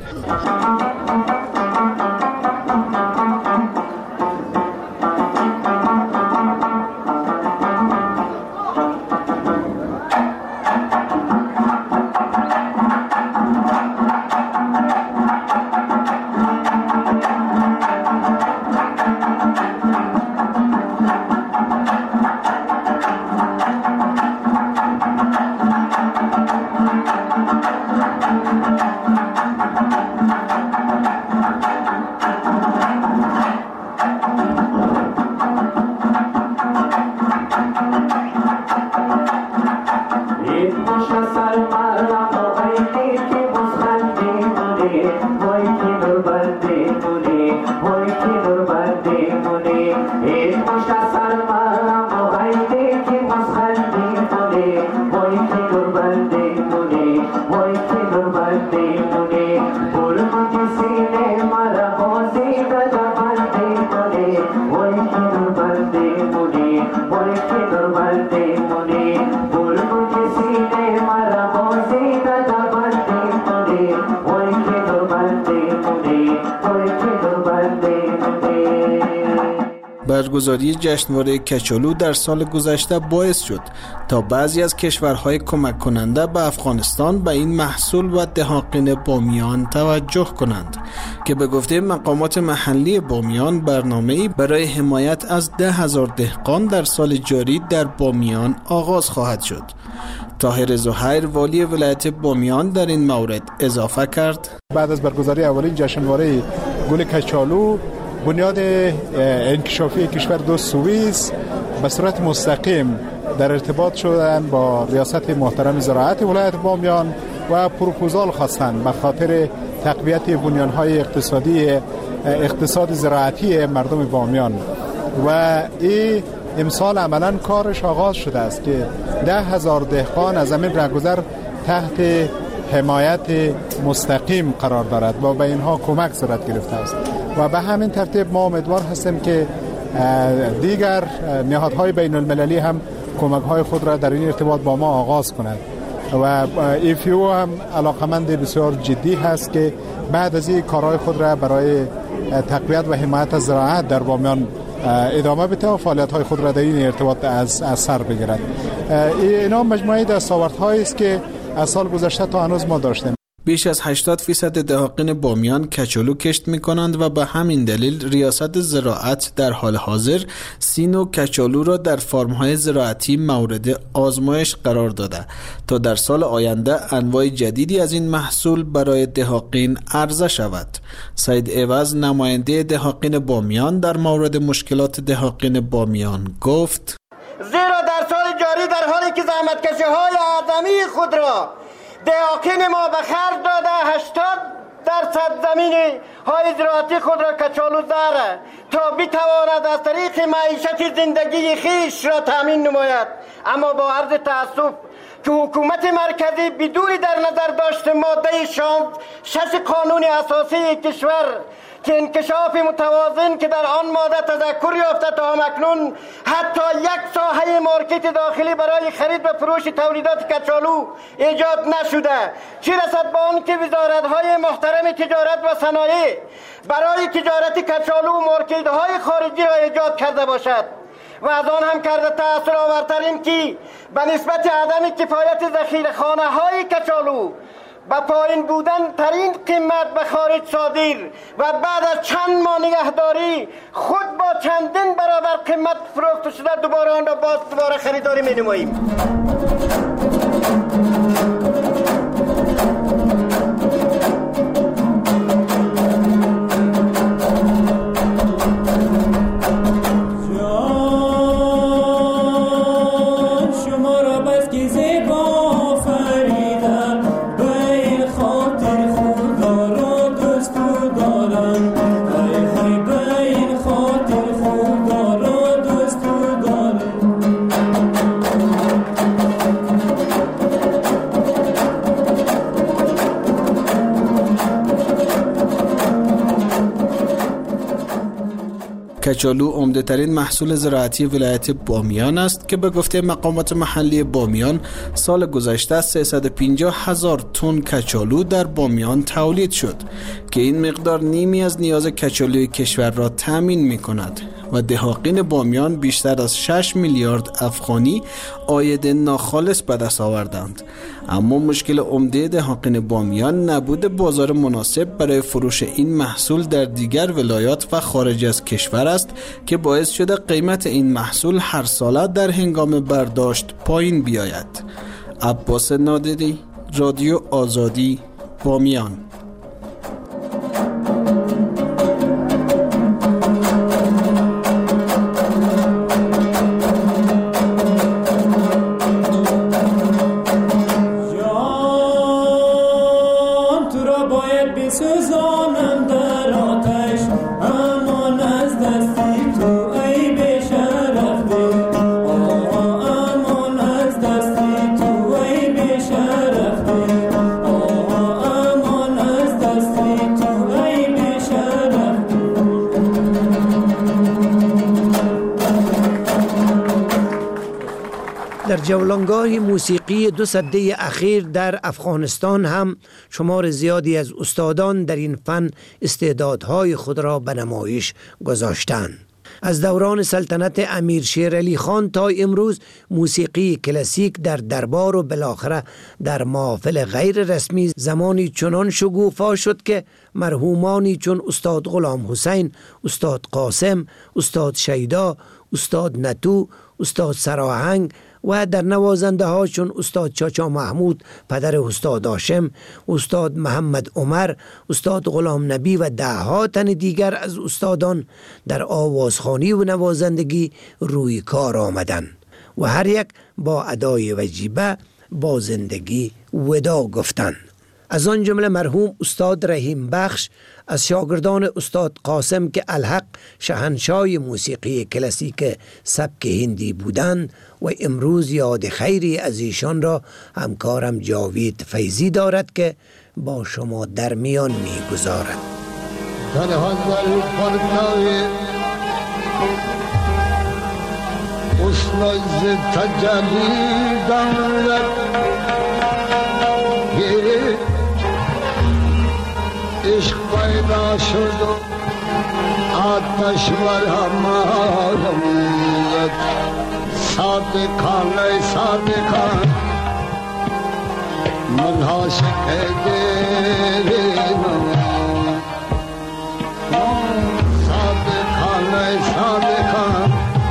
برگزاری جشنواره کچالو در سال گذشته باعث شد تا بعضی از کشورهای کمک کننده به افغانستان به این محصول و دهاقین بامیان توجه کنند که به گفته مقامات محلی بامیان برنامه‌ای برای حمایت از 10,000 دهقان در سال جاری در بامیان آغاز خواهد شد. طاهر زهیر والی ولایت بامیان در این مورد اضافه کرد: بعد از برگزاری اولین جشنواره گل کچالو بنیاد انکشافی کشور دو سوئیس به صورت مستقیم در ارتباط شدن با ریاست محترم زراعت ولایت بامیان و پروپوزال خواستند به خاطر تقویت بنیان‌های اقتصاد زراعتی مردم بامیان و این امسال عملاً کارش آغاز شده است که 10,000 دهقان از زمین رهگذر تحت حمایت مستقیم قرار دارد و به اینها کمک صورت گرفته است و به همین ترتیب ما امیدوار هستیم که دیگر نهادهای بین المللی هم کمک‌های خود را در این ارتباط با ما آغاز کنند و ایفیو هم علاقمند بسیار جدی هست که بعد از این کارهای خود را برای تقویت و حمایت از زراعت در بامیان ادامه بده و فعالیت‌های خود را در این ارتباط از سر بگیرد. اینا مجموعه دستاوردهایی است که از سال گذشته تا هنوز ما داشتیم. بیش از 80% دهاقین بامیان کچالو کشت می‌کنند و به همین دلیل ریاست زراعت در حال حاضر 30 نوع کچالو را در فارم‌های زراعتی مورد آزمایش قرار داده تا در سال آینده انواع جدیدی از این محصول برای دهاقین عرضه شود. سید عوض نماینده دهاقین بامیان در مورد مشکلات دهاقین بامیان گفت: زیرا در سال جاری در حالی که زحمتکشی‌های اعظمی خود را دهاقین ما به خرج داده 80% زمین های زراعتی خود را کچالو زاره تا بتواند از طریق معیشت زندگی خیش را تامین نماید، اما با عرض تأسف که حکومت مرکزی بدون در نظر داشت ماده 6 قانون اساسی کشور که انکشاف متوازن که در آن ماده تذکر یافته تا همکنون حتی یک ساحه مارکت داخلی برای خرید و فروش تولیدات کچالو ایجاد نشده، چه رسد به آن که وزارت‌های محترم تجارت و صنایع برای تجارت کچالو و مارکت‌های خارجی را ایجاد کرده باشد و از آن هم کرده تأثیر آورترین که به نسبت عدم کفایت ذخیره‌خانه‌های کچالو با پایین بودن ترین قیمت به خارج صادر و بعد از چند ماه نگهداری خود با چندین برابر قیمت فروخته شده دوباره آن را دوباره خریداری می نماییم. کچالو عمده ترین محصول زراعتی ولایت بامیان است که به گفته مقامات محلی بامیان سال گذشته 350,000 تن کچالو در بامیان تولید شد که این مقدار نیمی از نیاز کچالوی کشور را تامین می کند و دهاقین بامیان بیشتر از 6 میلیارد افغانی عاید ناخالص به دست آوردند. اما مشکل عمده دهاقین بامیان نبود بازار مناسب برای فروش این محصول در دیگر ولایات و خارج از کشور است که باعث شده قیمت این محصول هر ساله در هنگام برداشت پایین بیاید. عباس نادری، رادیو آزادی، بامیان. در جولانگاه موسیقی 2 سده اخیر در افغانستان هم شمار زیادی از استادان در این فن استعدادهای خود را به نمایش گذاشتند. از دوران سلطنت امیر شیر علی خان تا امروز موسیقی کلاسیک در دربار و بالاخره در محافل غیر رسمی زمانی چنان شگوفا شد که مرحومانی چون استاد غلام حسین، استاد قاسم، استاد شیدا، استاد نتو، استاد سراهنگ و در نوازنده ها چون استاد چاچا محمود پدر استاد هاشم، استاد محمد عمر، استاد غلام نبی و دهها تن دیگر از استادان در آوازخوانی و نوازندگی روی کار آمدند و هر یک با ادای وجیبه با زندگی ودا گفتند. از آن جمله مرحوم استاد رحیم بخش از شاگردان استاد قاسم که الحق شاهنشاه موسیقی کلاسیک سبک هندی بودند و امروز یاد خیری از ایشان را همکارم جاوید فیضی دارد که با شما در میان می‌گذارد. عشق پیدا شد و آتش مرحمت صادقان ای صادقان من عاشق دلم صادقان ای صادقان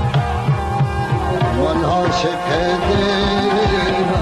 من عاشق دلم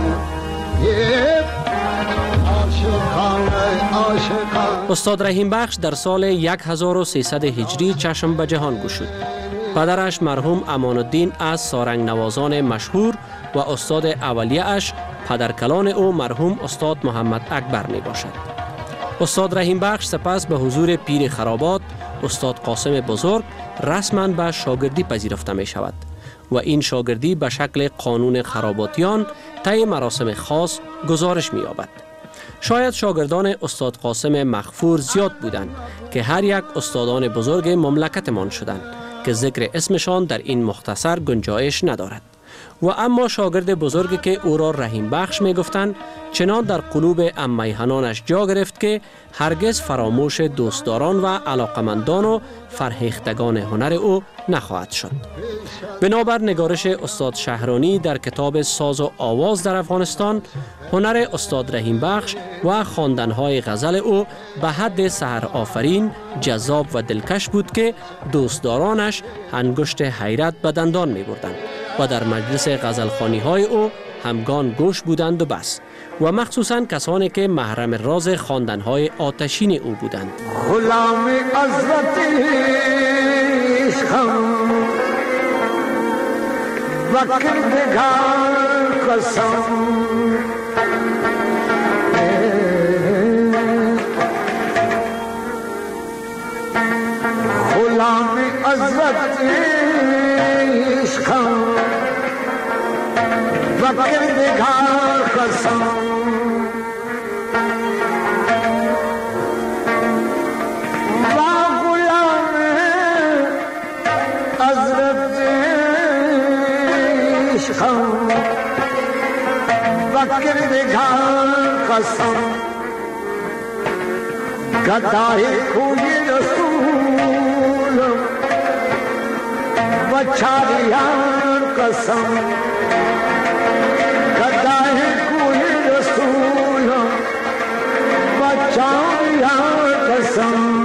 استاد رحیم بخش در سال 1300 هجری چشم به جهان گشود. پدرش مرحوم امان الدین از سارنگ نوازان مشهور و استاد اولیه اش پدرکلان او مرحوم استاد محمد اکبر می باشد. استاد رحیم بخش سپس به حضور پیر خرابات استاد قاسم بزرگ رسما به شاگردی پذیرفته می شود و این شاگردی به شکل قانون خراباتیان طی مراسم خاص گزارش می یابد. شاید شاگردان استاد قاسم مغفور زیاد بودند که هر یک استادان بزرگ مملکتمان شدند که ذکر اسمشان در این مختصر گنجایش ندارد. و اما شاگرد بزرگی که او را رحیم بخش می گفتند چنان در قلوب امیهنانش جا گرفت که هرگز فراموش دوستداران و علاقمندان و فرهیختگان هنر او نخواهد شد. بنابر نگارش استاد شهرانی در کتاب ساز و آواز در افغانستان، هنر استاد رحیم بخش و خواندن‌های غزل او به حد سحر آفرین، جذاب و دلکش بود که دوستدارانش انگشت حیرت به دندان می بردند و در مجلس غزلخوانی‌های او همگان گوش بودند و بس، و مخصوصاً کسانی که محرم راز خواندن‌های آتشین او بودند. غلام حضرت عشقم و کردگار قسم، غلام حضرت عشقم و کردگار قسم، و غلام حضرت عشقم و کردگار قسم، گدای کوی رسولم و چاریان قسم، گدای کوی رسولم و چاریان قسم.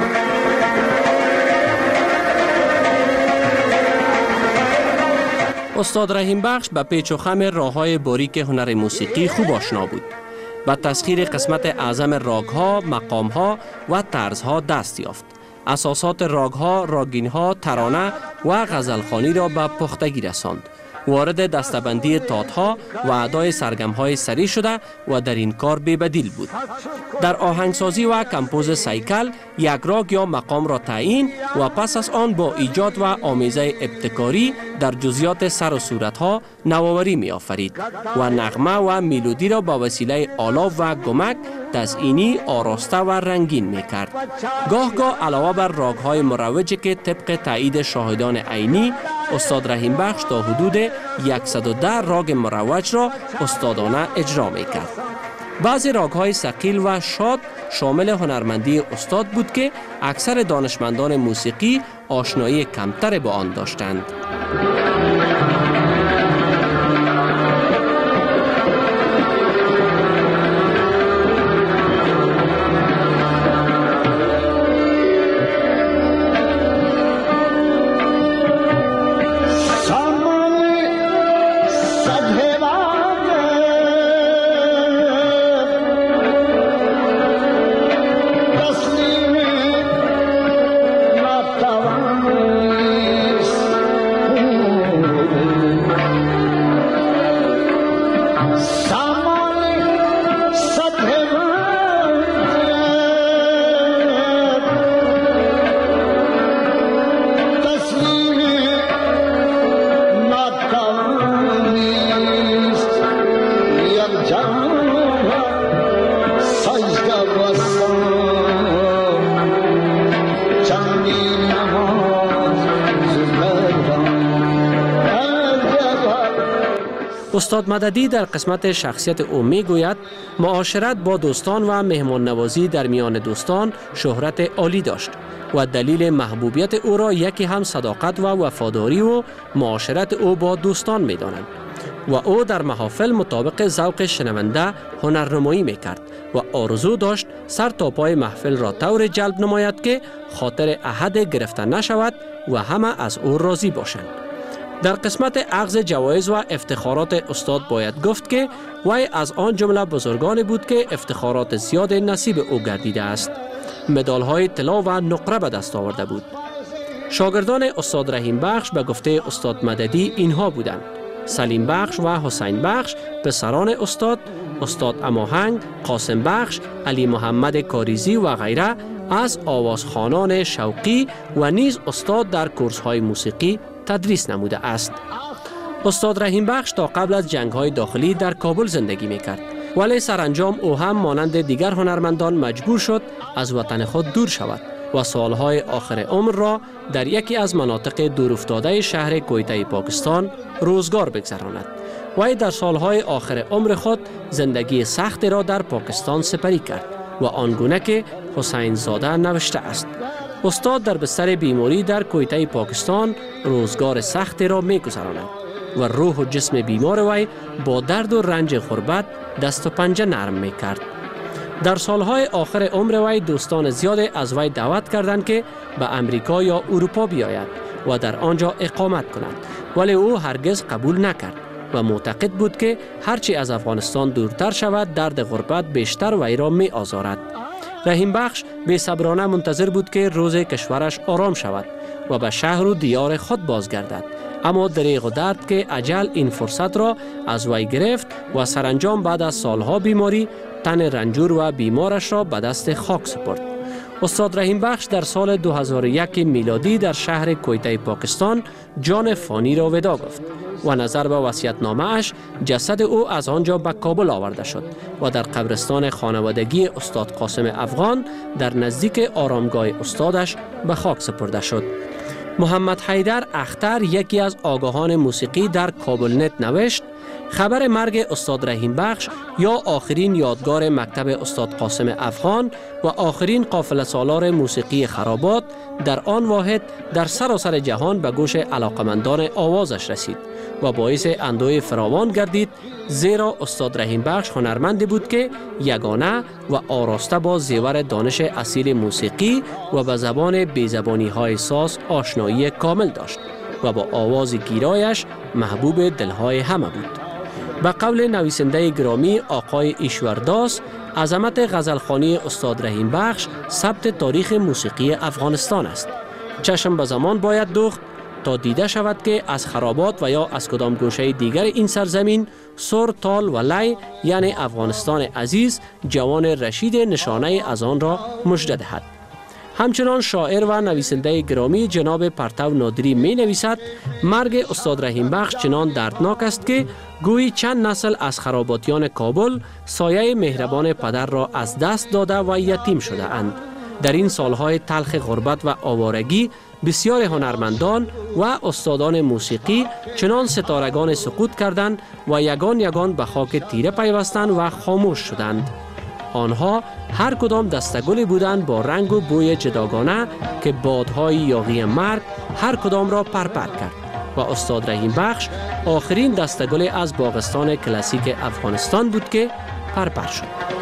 استاد رحیم بخش به پیچ و خم راه‌های باریک هنر موسیقی خوب آشنا بود. به تسخیر قسمت اعظم راگ‌ها، مقام‌ها و طرزها دست یافت. اساسات راگ‌ها، راگین‌ها، ترانه و غزلخوانی را به پختگی رساند. وارد دستبندی تات‌ها و ادای سرگم‌های سری شده و در این کار بی‌بدیل بود. در آهنگسازی و کمپوز سیکل یک راگ یا مقام را تعیین و پس از آن با ایجاد و آمیزه ابتکاری در جزئیات سر و صورت‌ها نوآوری می‌آفرید و نغمه و میلودی را با وسیله آلاو و گمک تزئینی آراسته و رنگین می‌کرد. گاه علاوه بر راگ‌های مروجی که طبق تایید شاهدان عینی، استاد رحیم بخش تا حدود 110 راگ مروج را استادانه اجرا می‌کرد. بعضی راگ‌های ثقیل و شاد شامل هنرمندی استاد بود که اکثر دانشمندان موسیقی آشنایی کمتر با آن داشتند. استاد مددی در قسمت شخصیت او می گوید معاشرت با دوستان و مهمان نوازی در میان دوستان شهرت عالی داشت و دلیل محبوبیت او را یکی هم صداقت و وفاداری و معاشرت او با دوستان می دانند و او در محافل مطابق ذوق شنونده هنرنمایی می کرد و آرزو داشت سر تا پای محفل را طور جلب نماید که خاطر احد گرفته نشود و همه از او راضی باشند. در قسمت اخذ جوایز و افتخارات استاد باید گفت که وی از آن جمله بزرگانی بود که افتخارات زیاد نصیب او گردیده است. مدال‌های طلا و نقره به دست آورده بود. شاگردان استاد رحیم بخش به گفته استاد مددی اینها بودند: سلیم بخش و حسین بخش پسران استاد، استاد اماهنگ، قاسم بخش، علی محمد کاریزی و غیره از آوازخوانان شوقی و نیز استاد در کورس‌های موسیقی تدریس نموده است. استاد رحیم بخش تا قبل از جنگ‌های داخلی در کابل زندگی می‌کرد ولی سرانجام او هم مانند دیگر هنرمندان مجبور شد از وطن خود دور شود و سالهای آخر عمر را در یکی از مناطق دورافتاده شهر کویته پاکستان روزگار بگذراند. وی در سالهای آخر عمر خود زندگی سختی را در پاکستان سپری کرد و آنگونه که حسین زاده نوشته است: استاد در بستر بیماری در کویته پاکستان روزگار سختی را می گذراند و روح و جسم بیمار وی با درد و رنج غربت دست و پنجه نرم می کرد. در سالهای آخر عمر وی دوستان زیاد از وی دعوت کردند که به امریکا یا اروپا بیاید و در آنجا اقامت کند، ولی او هرگز قبول نکرد و معتقد بود که هرچی از افغانستان دورتر شود درد غربت بیشتر وی را می آزارد. رحیم بخش بی‌صبرانه منتظر بود که روز کشورش آرام شود و به شهر و دیار خود بازگردد، اما دریغ و درد که اجل این فرصت را از وی گرفت و سرانجام بعد از سالها بیماری تن رنجور و بیمارش را به دست خاک سپرد. استاد رحیم بخش در سال 2001 میلادی در شهر کویته پاکستان جان فانی را وداع گفت و نظر به وصیت‌نامه اش جسد او از آنجا به کابل آورده شد و در قبرستان خانوادگی استاد قاسم افغان در نزدیک آرامگاه استادش به خاک سپرده شد. محمد حیدر اختر، یکی از آگاهان موسیقی در کابل نت، نوشت: خبر مرگ استاد رحیم بخش یا آخرین یادگار مکتب استاد قاسم افغان و آخرین قافله سالار موسیقی خرابات در آن واحد در سراسر جهان به گوش علاقمندان آوازش رسید و باعث اندوه فراوان گردید، زیرا استاد رحیم بخش هنرمندی بود که یگانه و آراسته با زیور دانش اصیل موسیقی و به زبان بیزبانی های ساز آشنایی کامل داشت و با آواز گیرایش محبوب دلهای همه بود. به قول نویسنده گرامی آقای ایشورداس، عظمت غزلخوانی استاد رحیم بخش ثبت تاریخ موسیقی افغانستان است. چشم به زمان باید دوخت تا دیده شود که از خرابات و یا از کدام گوشه دیگر این سرزمین سر، تال و لای یعنی افغانستان عزیز جوان رشید نشانه از آن را مژده دهد. همچنان شاعر و نویسنده گرامی جناب پرتو نادری می نویسد: مرگ استاد رحیم بخش چنان دردناک است که گویی چند نسل از خراباتیان کابل سایه مهربان پدر را از دست داده و یتیم شده اند. در این سالهای تلخ غربت و آوارگی بسیار هنرمندان و استادان موسیقی چنان ستارگان سقوط کردند و یگان یگان به خاک تیره پیوستند و خاموش شدند. آنها هر کدام دستگلی بودند با رنگ و بوی جداگانه که بادهای یاغی مرگ هر کدام را پرپر کرد و استاد رحیم بخش آخرین دستگل از باغستان کلاسیک افغانستان بود که پرپر شد.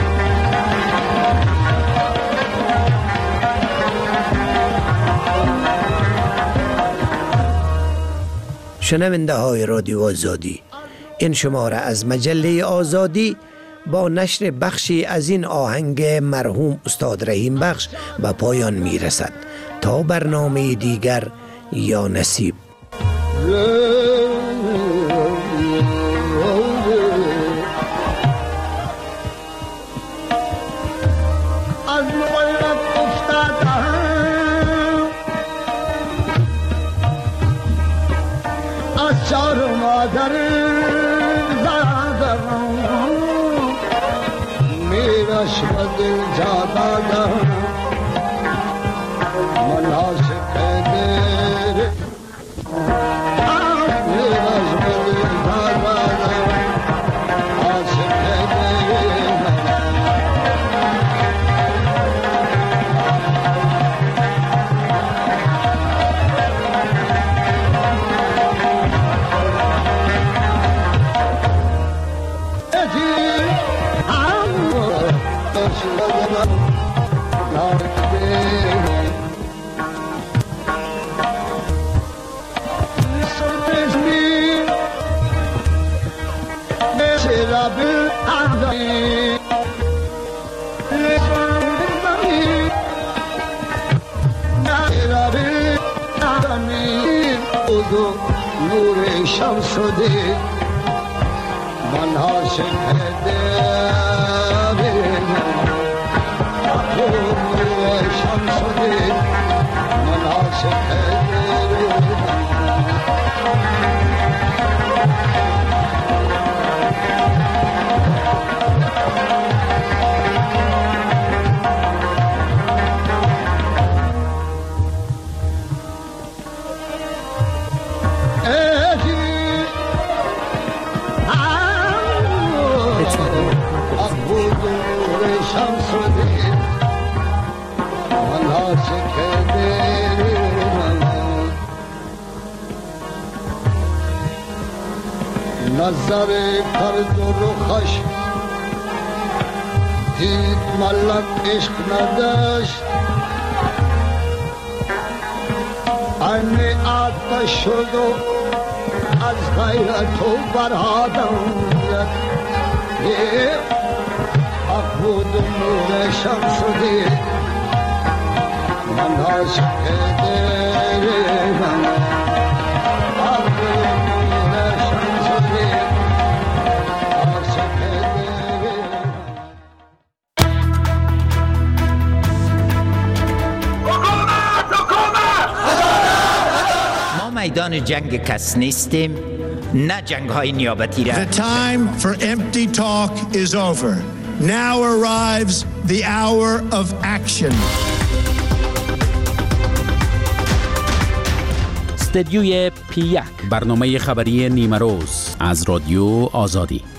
شنونده های رادیو آزادی، این شماره از مجله آزادی با نشر بخشی از این آهنگ مرحوم استاد رحیم بخش به پایان می رسد. تا برنامه دیگر، یا نصیب. دور شمس الدین من نظر کرد و رخش دید ملک عشق نداشت انی آتش شد و از غیرت و برادم زد حق بود و نور شمس دید من عاشق دلم حق بود نور شمس دید عاشق دلم. ما میدان جنگ کس نیستیم، نه جنگ های نیابتی را. The time for empty talk is over. Now arrives the hour of action. استدیوی P1 برنامه خبری نیمه روز از رادیو آزادی.